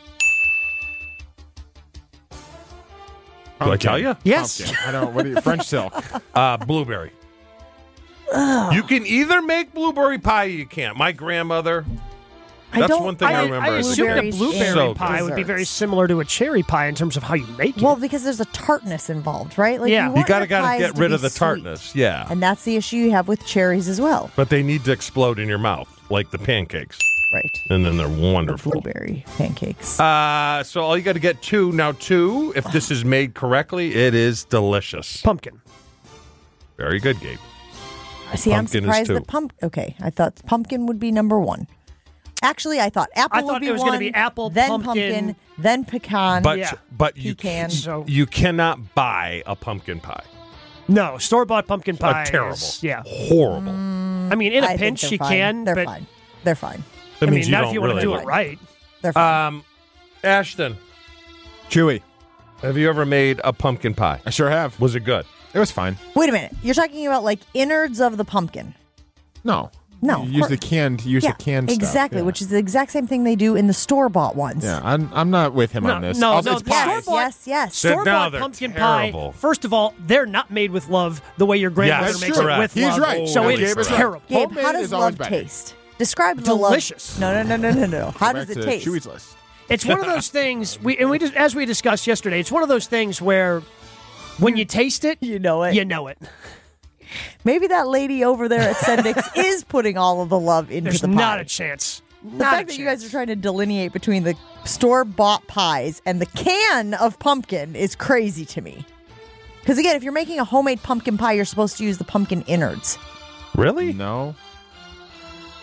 [SPEAKER 4] Do I tell you?
[SPEAKER 2] Yes.
[SPEAKER 3] Pumpkin. I don't. What are you? French silk.
[SPEAKER 4] Blueberry. You can either make blueberry pie or you can't. My grandmother. That's one thing I remember.
[SPEAKER 2] I
[SPEAKER 4] as a
[SPEAKER 2] assume
[SPEAKER 4] kid.
[SPEAKER 2] that blueberry
[SPEAKER 4] So
[SPEAKER 2] pie would be
[SPEAKER 1] desserts.
[SPEAKER 2] very similar to a cherry pie in terms of how you make it.
[SPEAKER 1] Well, because there's a tartness involved, right? Like
[SPEAKER 2] Yeah.
[SPEAKER 1] you, want
[SPEAKER 4] You gotta
[SPEAKER 1] your pies
[SPEAKER 4] get
[SPEAKER 1] to
[SPEAKER 4] rid
[SPEAKER 1] be
[SPEAKER 4] of the
[SPEAKER 1] sweet.
[SPEAKER 4] tartness. Yeah.
[SPEAKER 1] And that's the issue you have with cherries as well.
[SPEAKER 4] But they need to explode in your mouth like the pancakes.
[SPEAKER 1] Right.
[SPEAKER 4] And then they're wonderful.
[SPEAKER 1] Blueberry pancakes.
[SPEAKER 4] So all you got to get 2. Now 2, if this is made correctly, it is delicious.
[SPEAKER 2] Pumpkin.
[SPEAKER 4] Very good, Gabe.
[SPEAKER 1] See, I'm
[SPEAKER 4] pumpkin is
[SPEAKER 1] surprised
[SPEAKER 4] 2.
[SPEAKER 1] that Okay, I thought pumpkin would be number 1. Actually, I thought apple
[SPEAKER 2] I thought
[SPEAKER 1] would be
[SPEAKER 2] it was
[SPEAKER 1] one,
[SPEAKER 2] gonna be apple,
[SPEAKER 1] then
[SPEAKER 2] pumpkin,
[SPEAKER 1] then pecan.
[SPEAKER 4] But
[SPEAKER 2] Yeah.
[SPEAKER 4] you
[SPEAKER 1] Pecan.
[SPEAKER 2] So
[SPEAKER 4] you cannot buy a pumpkin pie.
[SPEAKER 2] no store-bought pumpkin pie.
[SPEAKER 4] Terrible.
[SPEAKER 2] is- yeah.
[SPEAKER 4] Horrible.
[SPEAKER 2] I mean, in a
[SPEAKER 1] I think
[SPEAKER 2] pinch
[SPEAKER 1] they're
[SPEAKER 2] you
[SPEAKER 1] fine.
[SPEAKER 2] can,
[SPEAKER 1] They're
[SPEAKER 2] but
[SPEAKER 1] fine. They're fine.
[SPEAKER 4] That
[SPEAKER 2] I
[SPEAKER 4] means
[SPEAKER 2] mean,
[SPEAKER 4] you
[SPEAKER 2] not
[SPEAKER 4] don't
[SPEAKER 2] if you want
[SPEAKER 4] really
[SPEAKER 2] to do
[SPEAKER 4] like
[SPEAKER 2] it right.
[SPEAKER 1] They're fine.
[SPEAKER 4] Ashton,
[SPEAKER 3] Chewy.
[SPEAKER 4] have you ever made a pumpkin pie?
[SPEAKER 3] I sure have.
[SPEAKER 4] Was it good?
[SPEAKER 3] It was fine.
[SPEAKER 1] Wait a minute. You're talking about like innards of the pumpkin.
[SPEAKER 3] No.
[SPEAKER 1] No,
[SPEAKER 3] You
[SPEAKER 1] of
[SPEAKER 3] use
[SPEAKER 1] course.
[SPEAKER 3] the canned. Use the canned stuff.
[SPEAKER 1] exactly,
[SPEAKER 3] Yeah.
[SPEAKER 1] which is the exact same thing they do in the store-bought ones.
[SPEAKER 3] Yeah, I'm not with him on this.
[SPEAKER 2] No,
[SPEAKER 3] Also,
[SPEAKER 2] no,
[SPEAKER 3] it's
[SPEAKER 2] yes,
[SPEAKER 3] pie.
[SPEAKER 1] Yes.
[SPEAKER 4] Said now
[SPEAKER 2] Store-bought
[SPEAKER 4] they're
[SPEAKER 2] pumpkin
[SPEAKER 4] terrible.
[SPEAKER 2] pie. First of all, they're not made with love the way your grandmother
[SPEAKER 4] Yes,
[SPEAKER 2] makes
[SPEAKER 4] correct.
[SPEAKER 2] it with
[SPEAKER 3] He's
[SPEAKER 2] love.
[SPEAKER 3] right.
[SPEAKER 2] So
[SPEAKER 3] No,
[SPEAKER 2] it
[SPEAKER 3] Gabe
[SPEAKER 2] is
[SPEAKER 3] is right.
[SPEAKER 2] terrible.
[SPEAKER 1] Gabe,
[SPEAKER 3] Homemade
[SPEAKER 1] how does
[SPEAKER 3] is always
[SPEAKER 1] love
[SPEAKER 3] better.
[SPEAKER 1] taste? Describe the love.
[SPEAKER 2] Delicious.
[SPEAKER 1] No. How does
[SPEAKER 3] Back
[SPEAKER 1] it
[SPEAKER 3] to
[SPEAKER 1] taste?
[SPEAKER 3] Chewy's list.
[SPEAKER 2] It's one of those things. As we discussed yesterday, it's one of those things where when you taste it,
[SPEAKER 1] You know it.
[SPEAKER 2] you know it.
[SPEAKER 1] Maybe that lady over there at Sendix is putting all of the love into
[SPEAKER 2] There's
[SPEAKER 1] the pie.
[SPEAKER 2] not a chance.
[SPEAKER 1] The fact that you guys are trying to delineate between the store-bought pies and the can of pumpkin is crazy to me. Because again, if you're making a homemade pumpkin pie, you're supposed to use the pumpkin innards.
[SPEAKER 4] Really?
[SPEAKER 3] No.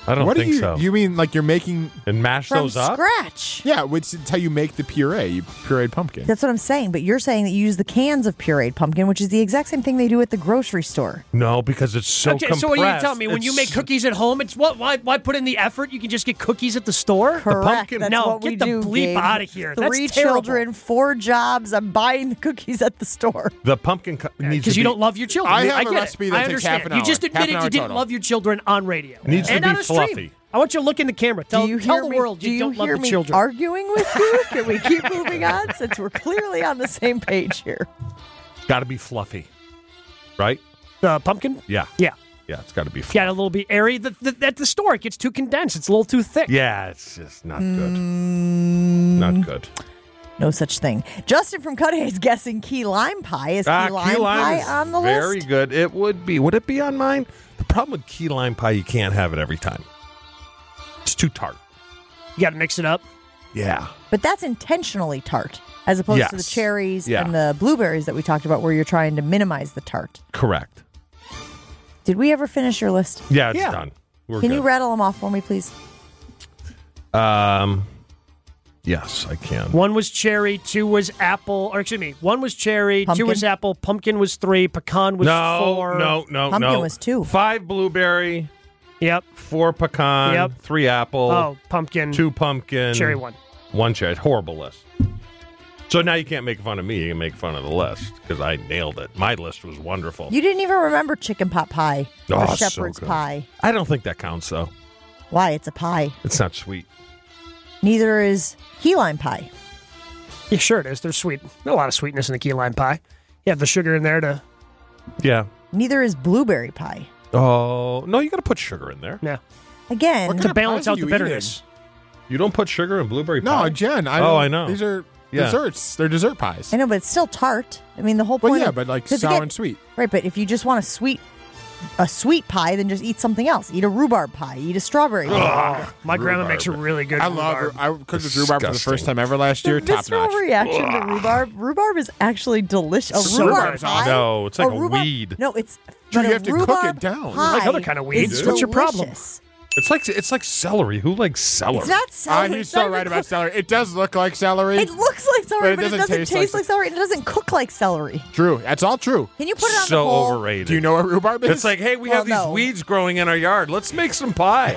[SPEAKER 4] I don't think so.
[SPEAKER 3] You mean like you're making
[SPEAKER 4] And mash
[SPEAKER 1] From
[SPEAKER 4] those up?
[SPEAKER 1] scratch.
[SPEAKER 3] Yeah, it's how you make the puree. You pureed pumpkin.
[SPEAKER 1] That's what I'm saying. But you're saying that you use the cans of pureed pumpkin, which is the exact same thing they do at the grocery store.
[SPEAKER 4] No, because it's so
[SPEAKER 2] Okay,
[SPEAKER 4] compressed.
[SPEAKER 2] so what are you telling me? When you make cookies at home, it's what? Why put in the effort? You can just get cookies at the store?
[SPEAKER 1] Correct.
[SPEAKER 4] pumpkin-
[SPEAKER 1] That's
[SPEAKER 2] No,
[SPEAKER 1] what
[SPEAKER 2] get
[SPEAKER 1] we
[SPEAKER 2] the
[SPEAKER 1] do,
[SPEAKER 2] bleep
[SPEAKER 1] Gabe.
[SPEAKER 2] outta here. That's
[SPEAKER 1] 3
[SPEAKER 2] terrible.
[SPEAKER 1] children, 4 jobs. I'm buying the cookies at the store.
[SPEAKER 4] The pumpkin needs
[SPEAKER 2] Because
[SPEAKER 4] to
[SPEAKER 2] you
[SPEAKER 4] be,
[SPEAKER 2] don't love your children.
[SPEAKER 3] I have a
[SPEAKER 2] get
[SPEAKER 3] recipe
[SPEAKER 2] it.
[SPEAKER 3] that
[SPEAKER 2] I
[SPEAKER 3] takes
[SPEAKER 2] understand.
[SPEAKER 3] half an
[SPEAKER 2] You just
[SPEAKER 3] hour. Half
[SPEAKER 2] admitted
[SPEAKER 3] an
[SPEAKER 2] you
[SPEAKER 3] hour
[SPEAKER 2] didn't
[SPEAKER 3] total.
[SPEAKER 2] love your children on radio.
[SPEAKER 4] Needs to
[SPEAKER 2] and
[SPEAKER 4] be
[SPEAKER 2] on a stream.
[SPEAKER 4] fluffy.
[SPEAKER 2] I want you to look in the camera. Tell
[SPEAKER 1] Do you
[SPEAKER 2] the
[SPEAKER 1] hear me?
[SPEAKER 2] world
[SPEAKER 1] Do
[SPEAKER 2] you don't love
[SPEAKER 1] hear
[SPEAKER 2] your
[SPEAKER 1] me
[SPEAKER 2] children.
[SPEAKER 1] arguing with you? Can we keep moving on since we're clearly on the same page here?
[SPEAKER 4] It's got to be fluffy, right?
[SPEAKER 2] The pumpkin?
[SPEAKER 4] Yeah.
[SPEAKER 2] Yeah.
[SPEAKER 4] Yeah, it's got to be fluffy.
[SPEAKER 2] Yeah, a little bit airy. At the store, it gets too condensed. It's a little too thick.
[SPEAKER 4] Yeah, it's just not good. Not good.
[SPEAKER 1] No such thing. Justin from Cudahy is guessing key lime pie. Is key lime pie
[SPEAKER 4] is
[SPEAKER 1] on the
[SPEAKER 4] very
[SPEAKER 1] list?
[SPEAKER 4] good. It would be. Would it be on mine? The problem with key lime pie, you can't have it every time. It's too tart.
[SPEAKER 2] You got to mix it up.
[SPEAKER 4] Yeah.
[SPEAKER 1] But that's intentionally tart, as opposed to the
[SPEAKER 4] Yes.
[SPEAKER 1] cherries
[SPEAKER 4] Yeah.
[SPEAKER 1] and the blueberries that we talked about, where you're trying to minimize the tart.
[SPEAKER 4] Correct.
[SPEAKER 1] Did we ever finish your list?
[SPEAKER 4] Yeah, it's
[SPEAKER 2] Yeah.
[SPEAKER 4] done. We're
[SPEAKER 1] Can
[SPEAKER 4] good.
[SPEAKER 1] you rattle them off for me, please?
[SPEAKER 4] Yes, I can.
[SPEAKER 2] One was cherry, 2 was apple, or excuse me, 1 was cherry,
[SPEAKER 1] Pumpkin.
[SPEAKER 2] 2 was apple, pumpkin was 3, pecan was 4.
[SPEAKER 4] No.
[SPEAKER 1] Pumpkin was 2.
[SPEAKER 4] 5 blueberry,
[SPEAKER 2] Yep.
[SPEAKER 4] 4 pecan,
[SPEAKER 2] Yep.
[SPEAKER 4] 3 apple,
[SPEAKER 2] Oh, pumpkin.
[SPEAKER 4] 2 pumpkin,
[SPEAKER 2] Cherry 1.
[SPEAKER 4] 1 cherry. Horrible list. So now you can't make fun of me. You can make fun of the list because I nailed it. My list was wonderful.
[SPEAKER 1] You didn't even remember chicken pot pie or
[SPEAKER 4] Oh, so
[SPEAKER 1] shepherd's
[SPEAKER 4] good.
[SPEAKER 1] pie.
[SPEAKER 4] I don't think that counts, though.
[SPEAKER 1] Why? It's a pie.
[SPEAKER 4] It's not sweet.
[SPEAKER 1] Neither is key lime pie.
[SPEAKER 2] Yeah, sure it is. They're sweet. A lot of sweetness in the key lime pie. You have the sugar in there to,
[SPEAKER 4] Yeah.
[SPEAKER 1] Neither is blueberry pie.
[SPEAKER 4] Oh, no, you got to put sugar in there.
[SPEAKER 2] yeah,
[SPEAKER 1] Again,
[SPEAKER 3] What
[SPEAKER 2] to
[SPEAKER 3] kind of
[SPEAKER 2] balance
[SPEAKER 3] pies are
[SPEAKER 2] out the
[SPEAKER 3] you
[SPEAKER 2] bitterness.
[SPEAKER 4] You don't put sugar in blueberry
[SPEAKER 3] No,
[SPEAKER 4] pie?
[SPEAKER 3] Jen.
[SPEAKER 4] I know.
[SPEAKER 3] These are
[SPEAKER 4] Yeah.
[SPEAKER 3] desserts. They're dessert pies.
[SPEAKER 1] I know, but it's still tart. I mean, the whole
[SPEAKER 3] Well,
[SPEAKER 1] point.
[SPEAKER 3] yeah,
[SPEAKER 1] of,
[SPEAKER 3] but like
[SPEAKER 1] 'cause
[SPEAKER 3] sour
[SPEAKER 1] again-
[SPEAKER 3] and sweet.
[SPEAKER 1] Right, but if you just want a sweet pie, then just eat something else. Eat a rhubarb pie. Eat a strawberry pie.
[SPEAKER 2] My grandma
[SPEAKER 4] Rhubarb.
[SPEAKER 2] makes a really good
[SPEAKER 3] I love.
[SPEAKER 2] rhubarb.
[SPEAKER 3] I cooked with rhubarb for the
[SPEAKER 4] Disgusting.
[SPEAKER 3] first time ever last year.
[SPEAKER 1] The
[SPEAKER 3] Top
[SPEAKER 1] visceral
[SPEAKER 3] notch.
[SPEAKER 1] reaction to rhubarb. Rhubarb is actually delicious. A
[SPEAKER 2] So
[SPEAKER 1] rhubarb
[SPEAKER 2] good.
[SPEAKER 1] pie.
[SPEAKER 4] No, it's like a
[SPEAKER 1] rhubarb-
[SPEAKER 4] weed.
[SPEAKER 1] No, it's.
[SPEAKER 3] Sure,
[SPEAKER 1] but
[SPEAKER 3] you
[SPEAKER 1] a
[SPEAKER 3] have to cook it
[SPEAKER 1] rhubarb
[SPEAKER 3] down.
[SPEAKER 1] pie
[SPEAKER 2] Like other kind of weeds.
[SPEAKER 1] is
[SPEAKER 2] What's your problem?
[SPEAKER 1] delicious.
[SPEAKER 4] It's like celery. Who likes celery?
[SPEAKER 1] It's not celery.
[SPEAKER 3] He's
[SPEAKER 1] It's
[SPEAKER 3] so
[SPEAKER 1] not even
[SPEAKER 3] right about
[SPEAKER 1] cooked-
[SPEAKER 3] celery. It does look like celery.
[SPEAKER 1] It looks like celery, but it doesn't taste
[SPEAKER 3] like
[SPEAKER 1] like celery. And it doesn't cook like celery.
[SPEAKER 3] True. That's all true.
[SPEAKER 1] Can you put it on
[SPEAKER 4] so
[SPEAKER 1] the bowl?
[SPEAKER 4] overrated.
[SPEAKER 3] Do you know what rhubarb is?
[SPEAKER 4] It's like, hey, we
[SPEAKER 1] Well,
[SPEAKER 4] have these
[SPEAKER 1] no.
[SPEAKER 4] weeds growing in our yard. Let's make some pie.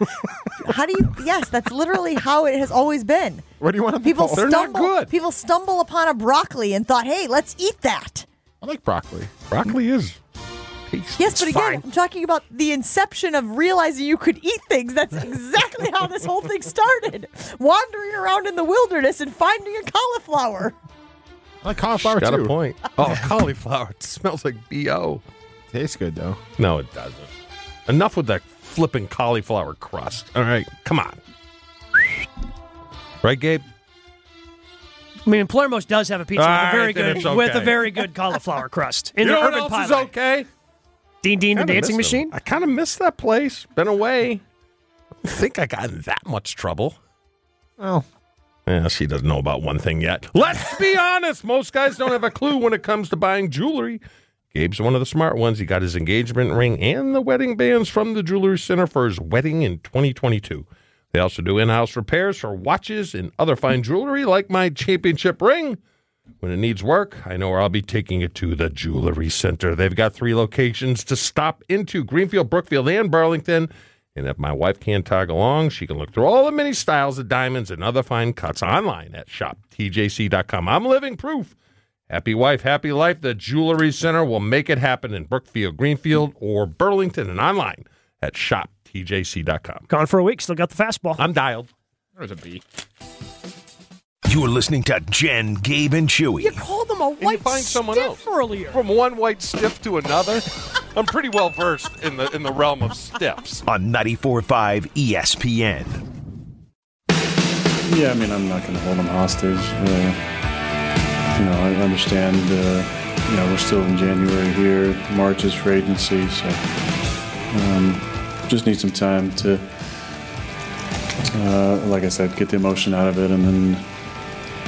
[SPEAKER 1] How do you? Yes, that's literally how it has always been.
[SPEAKER 3] What do you want on the
[SPEAKER 1] People
[SPEAKER 3] bowl?
[SPEAKER 4] They're not
[SPEAKER 1] stumble.
[SPEAKER 4] good.
[SPEAKER 1] People stumble upon a broccoli and thought, "Hey, let's eat that."
[SPEAKER 3] I like broccoli.
[SPEAKER 4] Broccoli is tasty.
[SPEAKER 1] Yes, but again,
[SPEAKER 2] fine.
[SPEAKER 1] I'm talking about the inception of realizing you could eat things. That's exactly how this whole thing started. Wandering around in the wilderness and finding a cauliflower.
[SPEAKER 3] I like cauliflower
[SPEAKER 4] Got
[SPEAKER 3] too.
[SPEAKER 4] a point. Oh, cauliflower. It smells like B.O.
[SPEAKER 3] Tastes good though.
[SPEAKER 4] No, it doesn't. Enough with that flipping cauliflower crust. All right, come on. Right, Gabe?
[SPEAKER 2] I mean, Palermo's does have a pizza
[SPEAKER 4] All
[SPEAKER 2] with a very
[SPEAKER 4] right, then
[SPEAKER 2] good
[SPEAKER 4] it's okay.
[SPEAKER 2] with a very good cauliflower crust in
[SPEAKER 4] You
[SPEAKER 2] the
[SPEAKER 4] know what
[SPEAKER 2] urban
[SPEAKER 4] else
[SPEAKER 2] pie
[SPEAKER 4] is
[SPEAKER 2] line.
[SPEAKER 4] okay?
[SPEAKER 2] Dean the
[SPEAKER 4] Kinda
[SPEAKER 2] Dancing
[SPEAKER 4] miss 'em.
[SPEAKER 2] Machine.
[SPEAKER 4] I kind of miss that place. Been away. I don't think I got in that much trouble.
[SPEAKER 3] Oh,
[SPEAKER 4] Yeah, she doesn't know about one thing yet. Let's be honest. Most guys don't have a clue when it comes to buying jewelry. Gabe's one of the smart ones. He got his engagement ring and the wedding bands from the Jewelry Center for his wedding in 2022. They also do in-house repairs for watches and other fine jewelry like my championship ring. When it needs work, I know where I'll be taking it to the Jewelry Center. They've got 3 locations to stop into: Greenfield, Brookfield, and Burlington. And if my wife can't tag along, she can look through all the many styles of diamonds and other fine cuts online at shoptjc.com. I'm living proof. Happy wife, happy life. The Jewelry Center will make it happen in Brookfield, Greenfield, or Burlington, and online at shoptjc.com.
[SPEAKER 2] Gone for a week. Still got the fastball.
[SPEAKER 4] I'm dialed.
[SPEAKER 3] there's a bee.
[SPEAKER 7] You're listening to Jen, Gabe, and Chewy.
[SPEAKER 2] You called them a white
[SPEAKER 4] find someone
[SPEAKER 2] stiff
[SPEAKER 4] else.
[SPEAKER 2] earlier.
[SPEAKER 4] From one white stiff to another, I'm pretty well versed in the realm of stiffs.
[SPEAKER 7] On 94.5 ESPN.
[SPEAKER 8] Yeah, I mean, I'm not going to hold them hostage. I understand, we're still in January here. March is for agency, so just need some time to, like I said, get the emotion out of it and then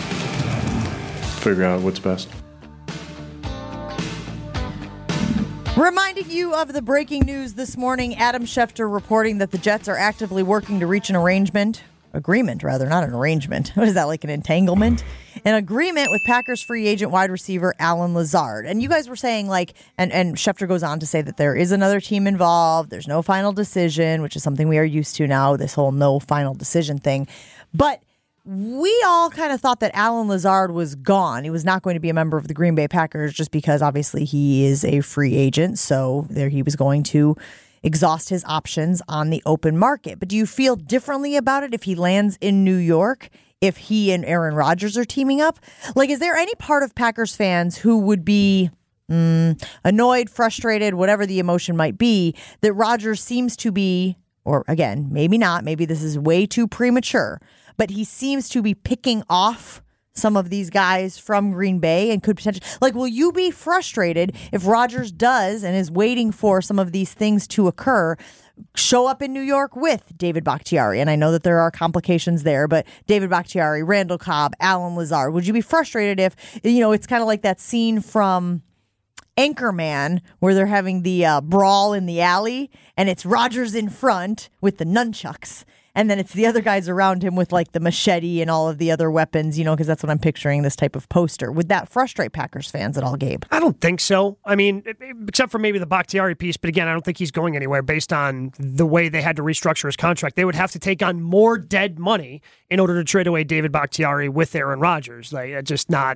[SPEAKER 8] figure out what's best.
[SPEAKER 1] Reminding you of the breaking news this morning, Adam Schefter reporting that the Jets are actively working to reach an agreement, not an arrangement. What is that, like an entanglement? An agreement with Packers free agent wide receiver Allen Lazard. And you guys were saying, like, and Schefter goes on to say that there is another team involved. There's no final decision, which is something we are used to now, this whole no final decision thing. But we all kind of thought that Allen Lazard was gone. He was not going to be a member of the Green Bay Packers just because obviously he is a free agent. So there he was going to exhaust his options on the open market. But do you feel differently about it if he lands in New York, if he and Aaron Rodgers are teaming up? Like, is there any part of Packers fans who would be annoyed, frustrated, whatever the emotion might be, that Rodgers seems to be, or again, maybe not, maybe this is way too premature, but he seems to be picking off some of these guys from Green Bay and could potentially, like, will you be frustrated if Rodgers does and is waiting for some of these things to occur, show up in New York with David Bakhtiari? And I know that there are complications there, but David Bakhtiari, Randall Cobb, Allen Lazard, would you be frustrated if, it's kind of like that scene from Anchorman where they're having the brawl in the alley and it's Rodgers in front with the nunchucks, and then it's the other guys around him with like the machete and all of the other weapons, because that's what I'm picturing, this type of poster. Would that frustrate Packers fans at all, Gabe?
[SPEAKER 2] I don't think so. I mean, except for maybe the Bakhtiari piece, but again, I don't think he's going anywhere based on the way they had to restructure his contract. They would have to take on more dead money in order to trade away David Bakhtiari with Aaron Rodgers. Like, just not.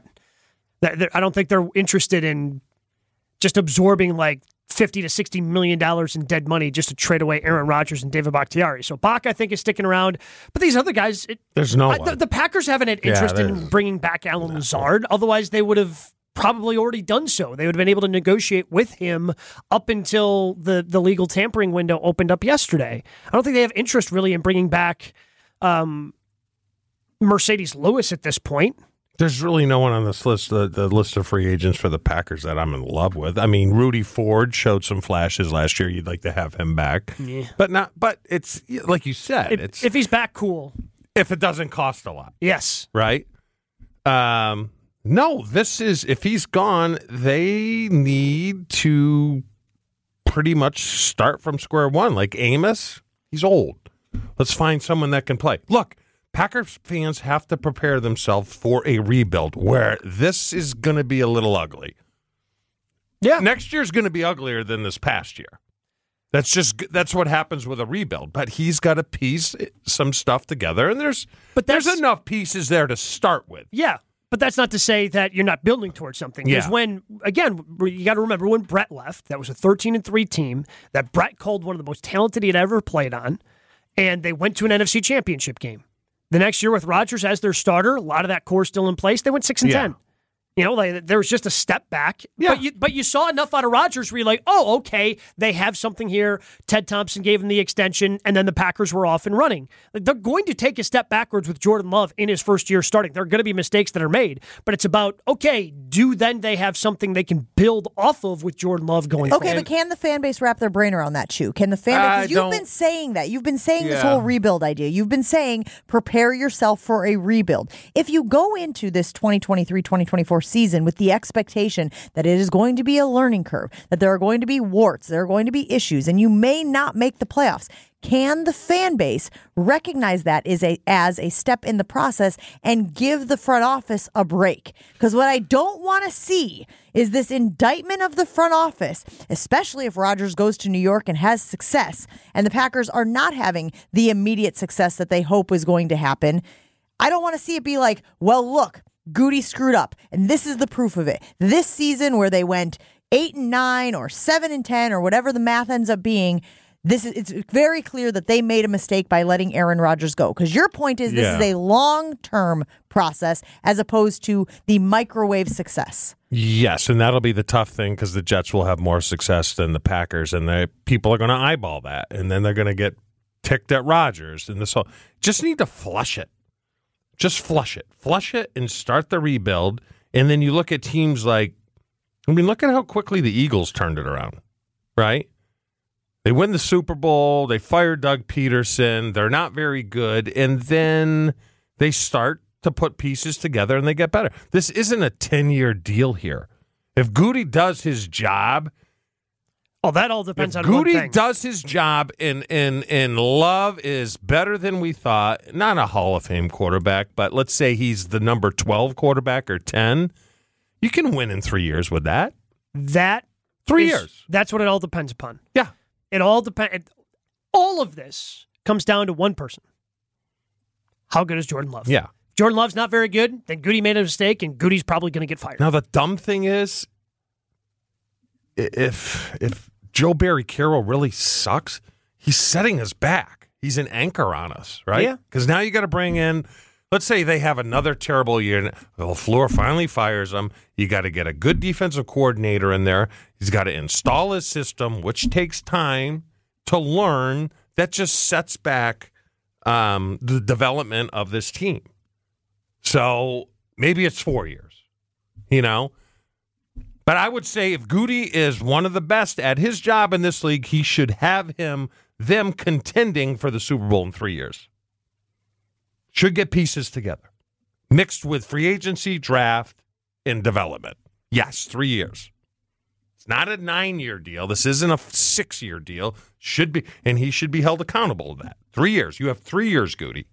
[SPEAKER 2] I don't think they're interested in just absorbing like $50 to $60 million in dead money just to trade away Aaron Rodgers and David Bakhtiari. So Bach, I think, is sticking around. But these other guys,
[SPEAKER 4] there's no one.
[SPEAKER 2] The Packers haven't had interest in bringing back Allen Lazard. Otherwise, they would have probably already done so. They would have been able to negotiate with him up until the legal tampering window opened up yesterday. I don't think they have interest really in bringing back Mercedes Lewis at this point.
[SPEAKER 4] There's really no one on this list, the list of free agents for the Packers, that I'm in love with. I mean, Rudy Ford showed some flashes last year. You'd like to have him back.
[SPEAKER 2] Yeah.
[SPEAKER 4] But it's like you said.
[SPEAKER 2] If he's back, cool.
[SPEAKER 4] If it doesn't cost a lot.
[SPEAKER 2] Yes.
[SPEAKER 4] Right? No, if he's gone, they need to pretty much start from square one. Like Amos, he's old. Let's find someone that can play. Look, Packers fans have to prepare themselves for a rebuild where this is going to be a little ugly.
[SPEAKER 2] Yeah.
[SPEAKER 4] Next year's going to be uglier than this past year. That's what happens with a rebuild. But he's got to piece some stuff together, and there's enough pieces there to start with.
[SPEAKER 2] Yeah. But that's not to say that you're not building towards something. Because you got to remember when Brett left, that was a 13-3 team that Brett called one of the most talented he had ever played on, and they went to an NFC Championship game. The next year with Rodgers as their starter, a lot of that core still in place. They went 6-10. There was just a step back.
[SPEAKER 4] Yeah.
[SPEAKER 2] But you saw enough out of Rodgers where you're like, oh, okay, they have something here. Ted Thompson gave him the extension, and then the Packers were off and running. They're going to take a step backwards with Jordan Love in his first year starting. There are going to be mistakes that are made, but it's about, okay, then they have something they can build off of with Jordan Love going forward?
[SPEAKER 1] Okay, but can the fan base wrap their brain around that, Chew? Can the fan base? You've been saying that. You've been saying this whole rebuild idea. You've been saying prepare yourself for a rebuild. If you go into this 2023-2024 season with the expectation that it is going to be a learning curve, that there are going to be warts, there are going to be issues, and you may not make the playoffs, can the fan base recognize that as a step in the process and give the front office a break? Because what I don't want to see is this indictment of the front office, especially if Rodgers goes to New York and has success, and the Packers are not having the immediate success that they hope is going to happen. I don't want to see it be like, well, look, Goody screwed up, and this is the proof of it. This season where they went 8-9 or 7-10 or whatever the math ends up being, it's very clear that they made a mistake by letting Aaron Rodgers go. Because your point is this is a long-term process as opposed to the microwave success.
[SPEAKER 4] Yes, and that'll be the tough thing because the Jets will have more success than the Packers, and the people are going to eyeball that, and then they're going to get ticked at Rodgers. And just need to flush it. Just flush it. Flush it and start the rebuild. And then you look at teams like, look at how quickly the Eagles turned it around, right? They win the Super Bowl. They fire Doug Peterson. They're not very good. And then they start to put pieces together and they get better. This isn't a 10-year deal here. If Goody does his job,
[SPEAKER 2] Oh, that all depends
[SPEAKER 4] If
[SPEAKER 2] on one
[SPEAKER 4] Goody
[SPEAKER 2] thing.
[SPEAKER 4] does his job and Love is better than we thought, not a Hall of Fame quarterback, but let's say he's the number 12 quarterback or 10, you can win in 3 years with that.
[SPEAKER 2] That
[SPEAKER 4] 3 years.
[SPEAKER 2] That's what it all depends upon.
[SPEAKER 4] Yeah.
[SPEAKER 2] It all depends. All of this comes down to one person. How good is Jordan Love?
[SPEAKER 4] Yeah.
[SPEAKER 2] If Jordan Love's not very good, then Goody made a mistake, and Goody's probably going to get fired.
[SPEAKER 4] Now, the dumb thing is, if Joe Barry Carroll really sucks, he's setting us back. He's an anchor on us, right?
[SPEAKER 2] Yeah.
[SPEAKER 4] Because now you got to bring in, let's say they have another terrible year. LaFleur finally fires him. You got to get a good defensive coordinator in there. He's got to install his system, which takes time to learn. That just sets back the development of this team. So maybe it's 4 years, But I would say if Goody is one of the best at his job in this league, he should have them contending for the Super Bowl in 3 years. Should get pieces together. Mixed with free agency, draft, and development. Yes, 3 years. It's not a 9-year deal. This isn't a 6-year deal. Should be, and he should be held accountable to that. 3 years. You have 3 years, Goody.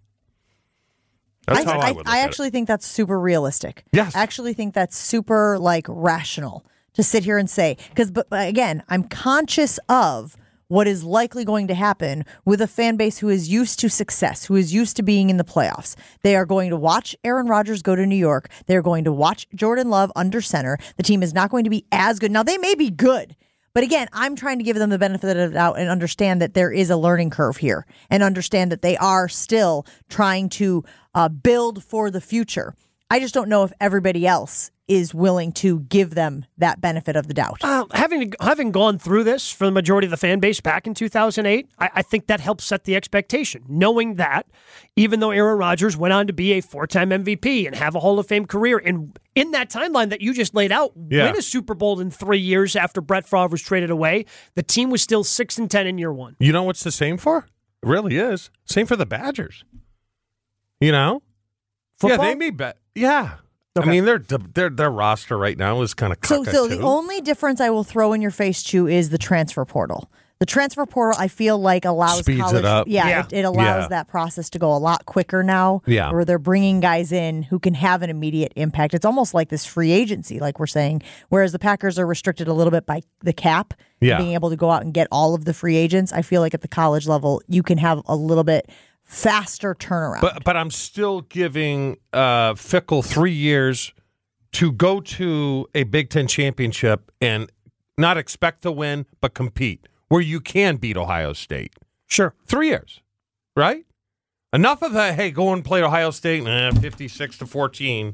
[SPEAKER 4] That's how I would look
[SPEAKER 1] I
[SPEAKER 4] at
[SPEAKER 1] actually
[SPEAKER 4] it.
[SPEAKER 1] think that's super realistic.
[SPEAKER 4] Yes.
[SPEAKER 1] I actually think that's super rational to sit here and say, but again, I'm conscious of what is likely going to happen with a fan base who is used to success, who is used to being in the playoffs. They are going to watch Aaron Rodgers go to New York. They're going to watch Jordan Love under center. The team is not going to be as good. Now, they may be good. But again, I'm trying to give them the benefit of the doubt and understand that there is a learning curve here and understand that they are still trying to build for the future. I just don't know if everybody else is willing to give them that benefit of the doubt.
[SPEAKER 2] Having gone through this for the majority of the fan base back in 2008, I think that helps set the expectation. Knowing that, even though Aaron Rodgers went on to be a 4-time MVP and have a Hall of Fame career, and in that timeline that you just laid out, win a Super Bowl in 3 years after Brett Favre was traded away, the team was still 6-10 in year one.
[SPEAKER 4] You know what's the same for? It really is. Same for the Badgers. Football? Yeah, they may bet. Yeah. Okay. I mean, their roster right now is kind of
[SPEAKER 1] so the only difference I will throw in your face, Chew, is the transfer portal. The transfer portal, I feel like, allows
[SPEAKER 4] speeds
[SPEAKER 1] college.
[SPEAKER 4] It up.
[SPEAKER 1] Yeah. It allows that process to go a lot quicker now.
[SPEAKER 4] Yeah.
[SPEAKER 1] Where they're bringing guys in who can have an immediate impact. It's almost like this free agency, like we're saying, whereas the Packers are restricted a little bit by the cap.
[SPEAKER 4] Yeah.
[SPEAKER 1] Being able to go out and get all of the free agents. I feel like at the college level, you can have a little bit faster turnaround.
[SPEAKER 4] But I'm still giving Fickell 3 years to go to a Big Ten championship and not expect to win, but compete, where you can beat Ohio State.
[SPEAKER 2] Sure.
[SPEAKER 4] 3 years, right? Enough of the, hey, go and play Ohio State, 56-14,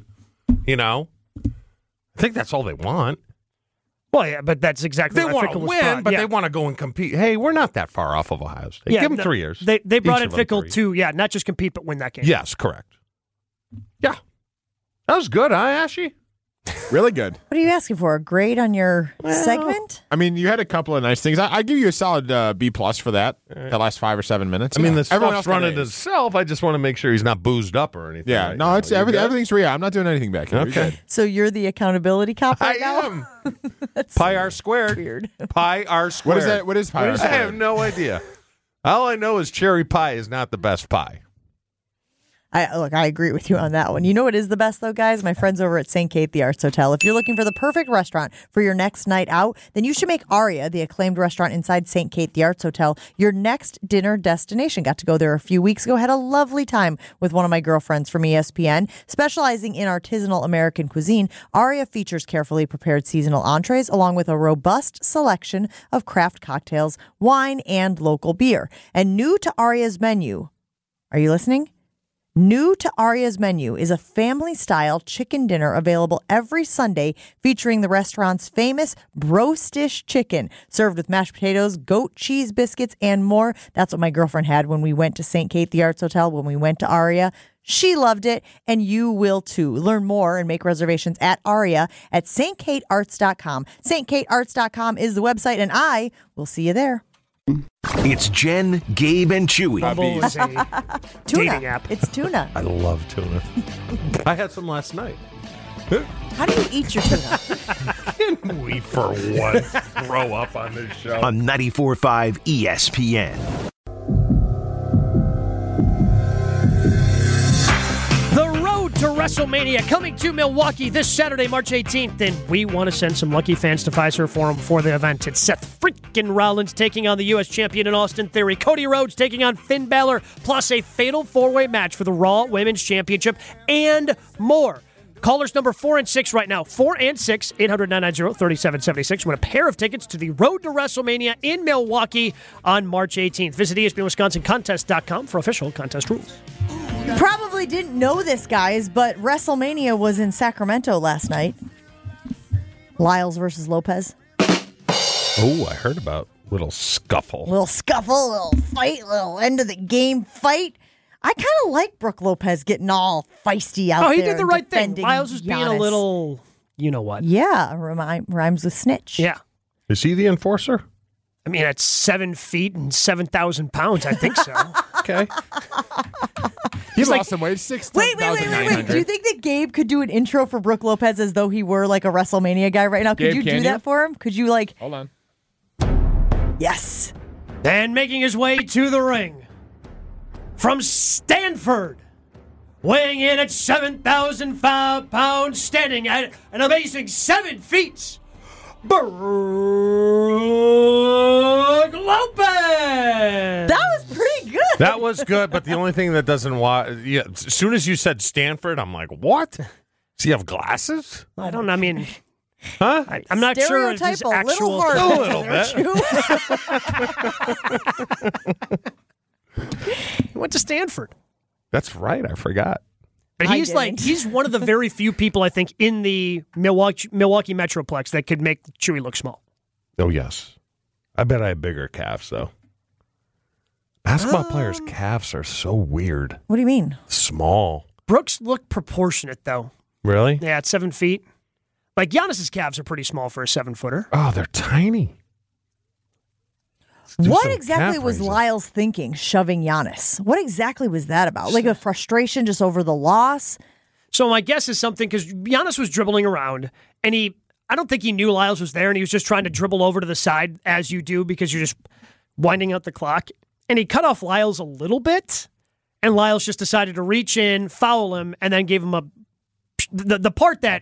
[SPEAKER 4] I think that's all they want.
[SPEAKER 2] Well, yeah, but that's exactly
[SPEAKER 4] they want to win, but they want to go and compete. Hey, we're not that far off of Ohio State.
[SPEAKER 2] Yeah,
[SPEAKER 4] give them 3 years.
[SPEAKER 2] They brought in Fickell to, not just compete, but win that game.
[SPEAKER 4] Yes, correct. Yeah. That was good, huh, Ashy?
[SPEAKER 3] Really good.
[SPEAKER 1] What are you asking for? A grade on your segment?
[SPEAKER 3] I mean, you had a couple of nice things. I give you a solid B+ for that. The last 5 or 7 minutes.
[SPEAKER 4] I mean, the
[SPEAKER 3] everyone
[SPEAKER 4] stuff's
[SPEAKER 3] else
[SPEAKER 4] running itself. I just want to make sure he's not boozed up or anything.
[SPEAKER 3] Yeah,
[SPEAKER 4] right
[SPEAKER 3] no,
[SPEAKER 4] now.
[SPEAKER 3] it's everything's real. I'm not doing anything back here.
[SPEAKER 4] Okay.
[SPEAKER 1] So you're the accountability cop right now?
[SPEAKER 4] I am. Pi r squared.
[SPEAKER 1] Weird.
[SPEAKER 4] Pi r squared.
[SPEAKER 3] What is that? What is pi r
[SPEAKER 4] I
[SPEAKER 3] squared?
[SPEAKER 4] have no idea. All I know is cherry pie is not the best pie.
[SPEAKER 1] I agree with you on that one. You know what is the best, though, guys? My friends over at St. Kate, the Arts Hotel. If you're looking for the perfect restaurant for your next night out, then you should make Aria, the acclaimed restaurant inside St. Kate, the Arts Hotel, your next dinner destination. Got to go there a few weeks ago. Had a lovely time with one of my girlfriends from ESPN. Specializing in artisanal American cuisine, Aria features carefully prepared seasonal entrees along with a robust selection of craft cocktails, wine, and local beer. And new to Aria's menu, are you listening? New to Aria's menu is a family-style chicken dinner available every Sunday featuring the restaurant's famous Brostish chicken, served with mashed potatoes, goat cheese biscuits, and more. That's what my girlfriend had when we went to St. Kate, the Arts Hotel, when we went to Aria. She loved it, and you will too. Learn more and make reservations at Aria at stkatearts.com. stkatearts.com is the website, and I will see you there.
[SPEAKER 7] It's Jen, Gabe, and Chewy.
[SPEAKER 2] Bumble is a dating app.
[SPEAKER 1] It's tuna.
[SPEAKER 4] I love tuna. I had some last night.
[SPEAKER 1] How do you eat your tuna?
[SPEAKER 4] Can we, for once, grow up on this show?
[SPEAKER 7] On 94.5 ESPN.
[SPEAKER 2] The road to WrestleMania coming to Milwaukee this Saturday, March 18th, and we want to send some lucky fans to Fiserv Forum for the event. It's Seth freaking Rollins taking on the U.S. champion in Austin Theory, Cody Rhodes taking on Finn Balor, plus a fatal four-way match for the Raw Women's Championship, and more. Callers number 4 and 6 right now. 4 and 6, 800-990-3776. Win a pair of tickets to the Road to WrestleMania in Milwaukee on March 18th. Visit ESPNWisconsinContest.com for official contest rules.
[SPEAKER 1] Probably didn't know this, guys, but WrestleMania was in Sacramento last night. Lyles versus Lopez.
[SPEAKER 4] Oh, I heard about little scuffle.
[SPEAKER 1] Little scuffle, little fight, little end of the game fight. I kind of like Brooke Lopez getting all feisty out there.
[SPEAKER 2] Oh, he did the right thing.
[SPEAKER 1] defending
[SPEAKER 2] Lyles was being a
[SPEAKER 1] Giannis.
[SPEAKER 2] little, you know what.
[SPEAKER 1] Yeah, rhymes with snitch.
[SPEAKER 2] Yeah.
[SPEAKER 4] Is he the enforcer?
[SPEAKER 2] I mean, at 7 feet and 7,000 pounds, I think so.
[SPEAKER 4] Okay.
[SPEAKER 3] He lost some weight, 6,900.
[SPEAKER 1] Wait. Do you think that Gabe could do an intro for Brooke Lopez as though he were like a WrestleMania guy right now? Could
[SPEAKER 3] Gabe,
[SPEAKER 1] you do
[SPEAKER 3] can
[SPEAKER 1] that
[SPEAKER 3] you?
[SPEAKER 1] for him? Could you like...
[SPEAKER 3] Hold on.
[SPEAKER 1] Yes.
[SPEAKER 2] And making his way to the ring from Stanford, weighing in at 7,005 pounds, standing at an amazing 7 feet, Brooke Lopez!
[SPEAKER 1] That was pretty good.
[SPEAKER 4] That was good, but the only thing that doesn't as soon as you said Stanford, I'm like, what? Does he have glasses?
[SPEAKER 2] I don't know. I mean,
[SPEAKER 4] Huh?
[SPEAKER 2] I'm not sure if
[SPEAKER 1] Stereotype
[SPEAKER 2] his
[SPEAKER 1] a little
[SPEAKER 2] actual.
[SPEAKER 1] hard.
[SPEAKER 4] A little bit.
[SPEAKER 2] He went to Stanford.
[SPEAKER 4] That's right. I forgot.
[SPEAKER 2] But
[SPEAKER 1] I
[SPEAKER 2] he's
[SPEAKER 1] didn't.
[SPEAKER 2] one of the very few people, I think, in the Milwaukee Metroplex that could make Chewy look small.
[SPEAKER 4] Oh, yes. I bet I have bigger calves, though. Basketball players' calves are so weird.
[SPEAKER 1] What do you mean?
[SPEAKER 4] Small.
[SPEAKER 2] Brooks looked proportionate, though.
[SPEAKER 4] Really?
[SPEAKER 2] Yeah, at 7 feet. Like, Giannis's calves are pretty small for a 7-footer.
[SPEAKER 4] Oh, they're tiny. Let's do
[SPEAKER 1] What
[SPEAKER 4] some
[SPEAKER 1] exactly
[SPEAKER 4] calf
[SPEAKER 1] was
[SPEAKER 4] raising.
[SPEAKER 1] Lyles thinking, shoving Giannis? What exactly was that about? Like a frustration just over the loss?
[SPEAKER 2] So my guess is something, because Giannis was dribbling around, and I don't think he knew Lyles was there, and he was just trying to dribble over to the side, as you do, because you're just winding out the clock. And he cut off Lyles a little bit, and Lyles just decided to reach in, foul him, and then gave him the part that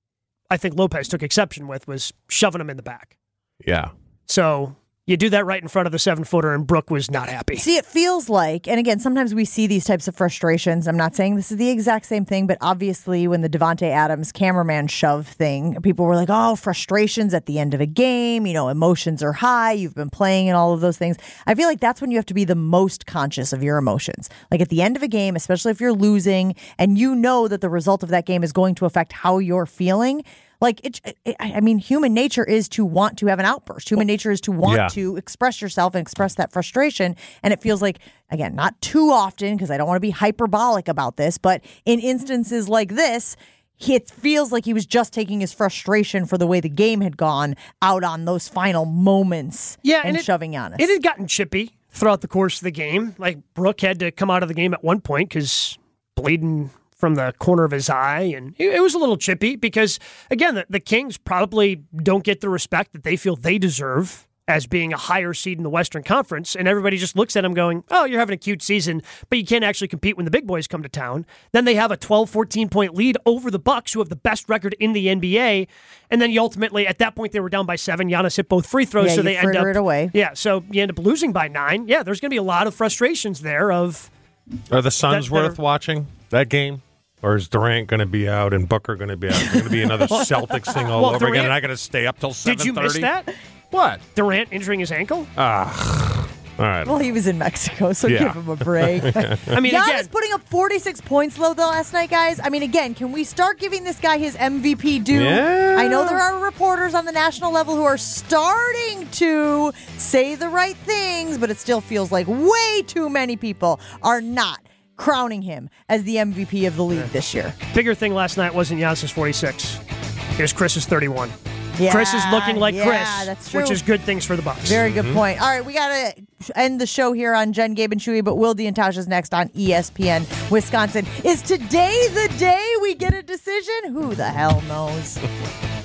[SPEAKER 2] I think Lopez took exception with was shoving him in the back.
[SPEAKER 4] Yeah.
[SPEAKER 2] So you do that right in front of the 7-footer, and Brooke was not happy.
[SPEAKER 1] See, it feels like, and again, sometimes we see these types of frustrations. I'm not saying this is the exact same thing, but obviously when the Devontae Adams cameraman shove thing, people were like, oh, frustrations at the end of a game, emotions are high, you've been playing and all of those things. I feel like that's when you have to be the most conscious of your emotions. Like at the end of a game, especially if you're losing and you know that the result of that game is going to affect how you're feeling. Like, human nature is to want to have an outburst. Human nature is to want to express yourself and express that frustration. And it feels like, again, not too often, because I don't want to be hyperbolic about this, but in instances like this, it feels like he was just taking his frustration for the way the game had gone out on those final moments and shoving Giannis.
[SPEAKER 2] It had gotten chippy throughout the course of the game. Like, Brooke had to come out of the game at one point because bleeding from the corner of his eye, and it was a little chippy because, again, the Kings probably don't get the respect that they feel they deserve as being a higher seed in the Western Conference, and everybody just looks at him going, oh, you're having a cute season, but you can't actually compete when the big boys come to town. Then they have a 12, 14-point lead over the Bucks, who have the best record in the NBA, and then you ultimately, at that point, they were down by 7. Giannis hit both free throws, so they end up...
[SPEAKER 1] it away.
[SPEAKER 2] Yeah, so you end up losing by 9. Yeah, there's going to be a lot of frustrations there of...
[SPEAKER 4] Are the Suns worth watching, that game? Or is Durant going to be out and Booker going to be out? It's going to be another Celtics thing all over
[SPEAKER 2] Durant,
[SPEAKER 4] again, and I got to stay up till 7:30?
[SPEAKER 2] Did you miss that?
[SPEAKER 3] What?
[SPEAKER 2] Durant injuring his ankle?
[SPEAKER 4] All right.
[SPEAKER 1] Well, he was in Mexico, so give him a break.
[SPEAKER 2] I mean,
[SPEAKER 1] Giannis
[SPEAKER 2] again,
[SPEAKER 1] putting up 46 points, though, last night, guys. I mean, again, can we start giving this guy his MVP due?
[SPEAKER 4] Yeah.
[SPEAKER 1] I know there are reporters on the national level who are starting to say the right things, but it still feels like way too many people are not crowning him as the MVP of the league this year.
[SPEAKER 2] bigger thing last night wasn't Giannis' 46. It was Chris's 31.
[SPEAKER 1] Yeah,
[SPEAKER 2] Chris is looking like Chris,
[SPEAKER 1] that's true.
[SPEAKER 2] which is good things for the Bucks.
[SPEAKER 1] Very good point. All right, we got to end the show here on Jen, Gabe, and Chewy, but Will D and Tasha's next on ESPN Wisconsin. Is today the day we get a decision? Who the hell knows?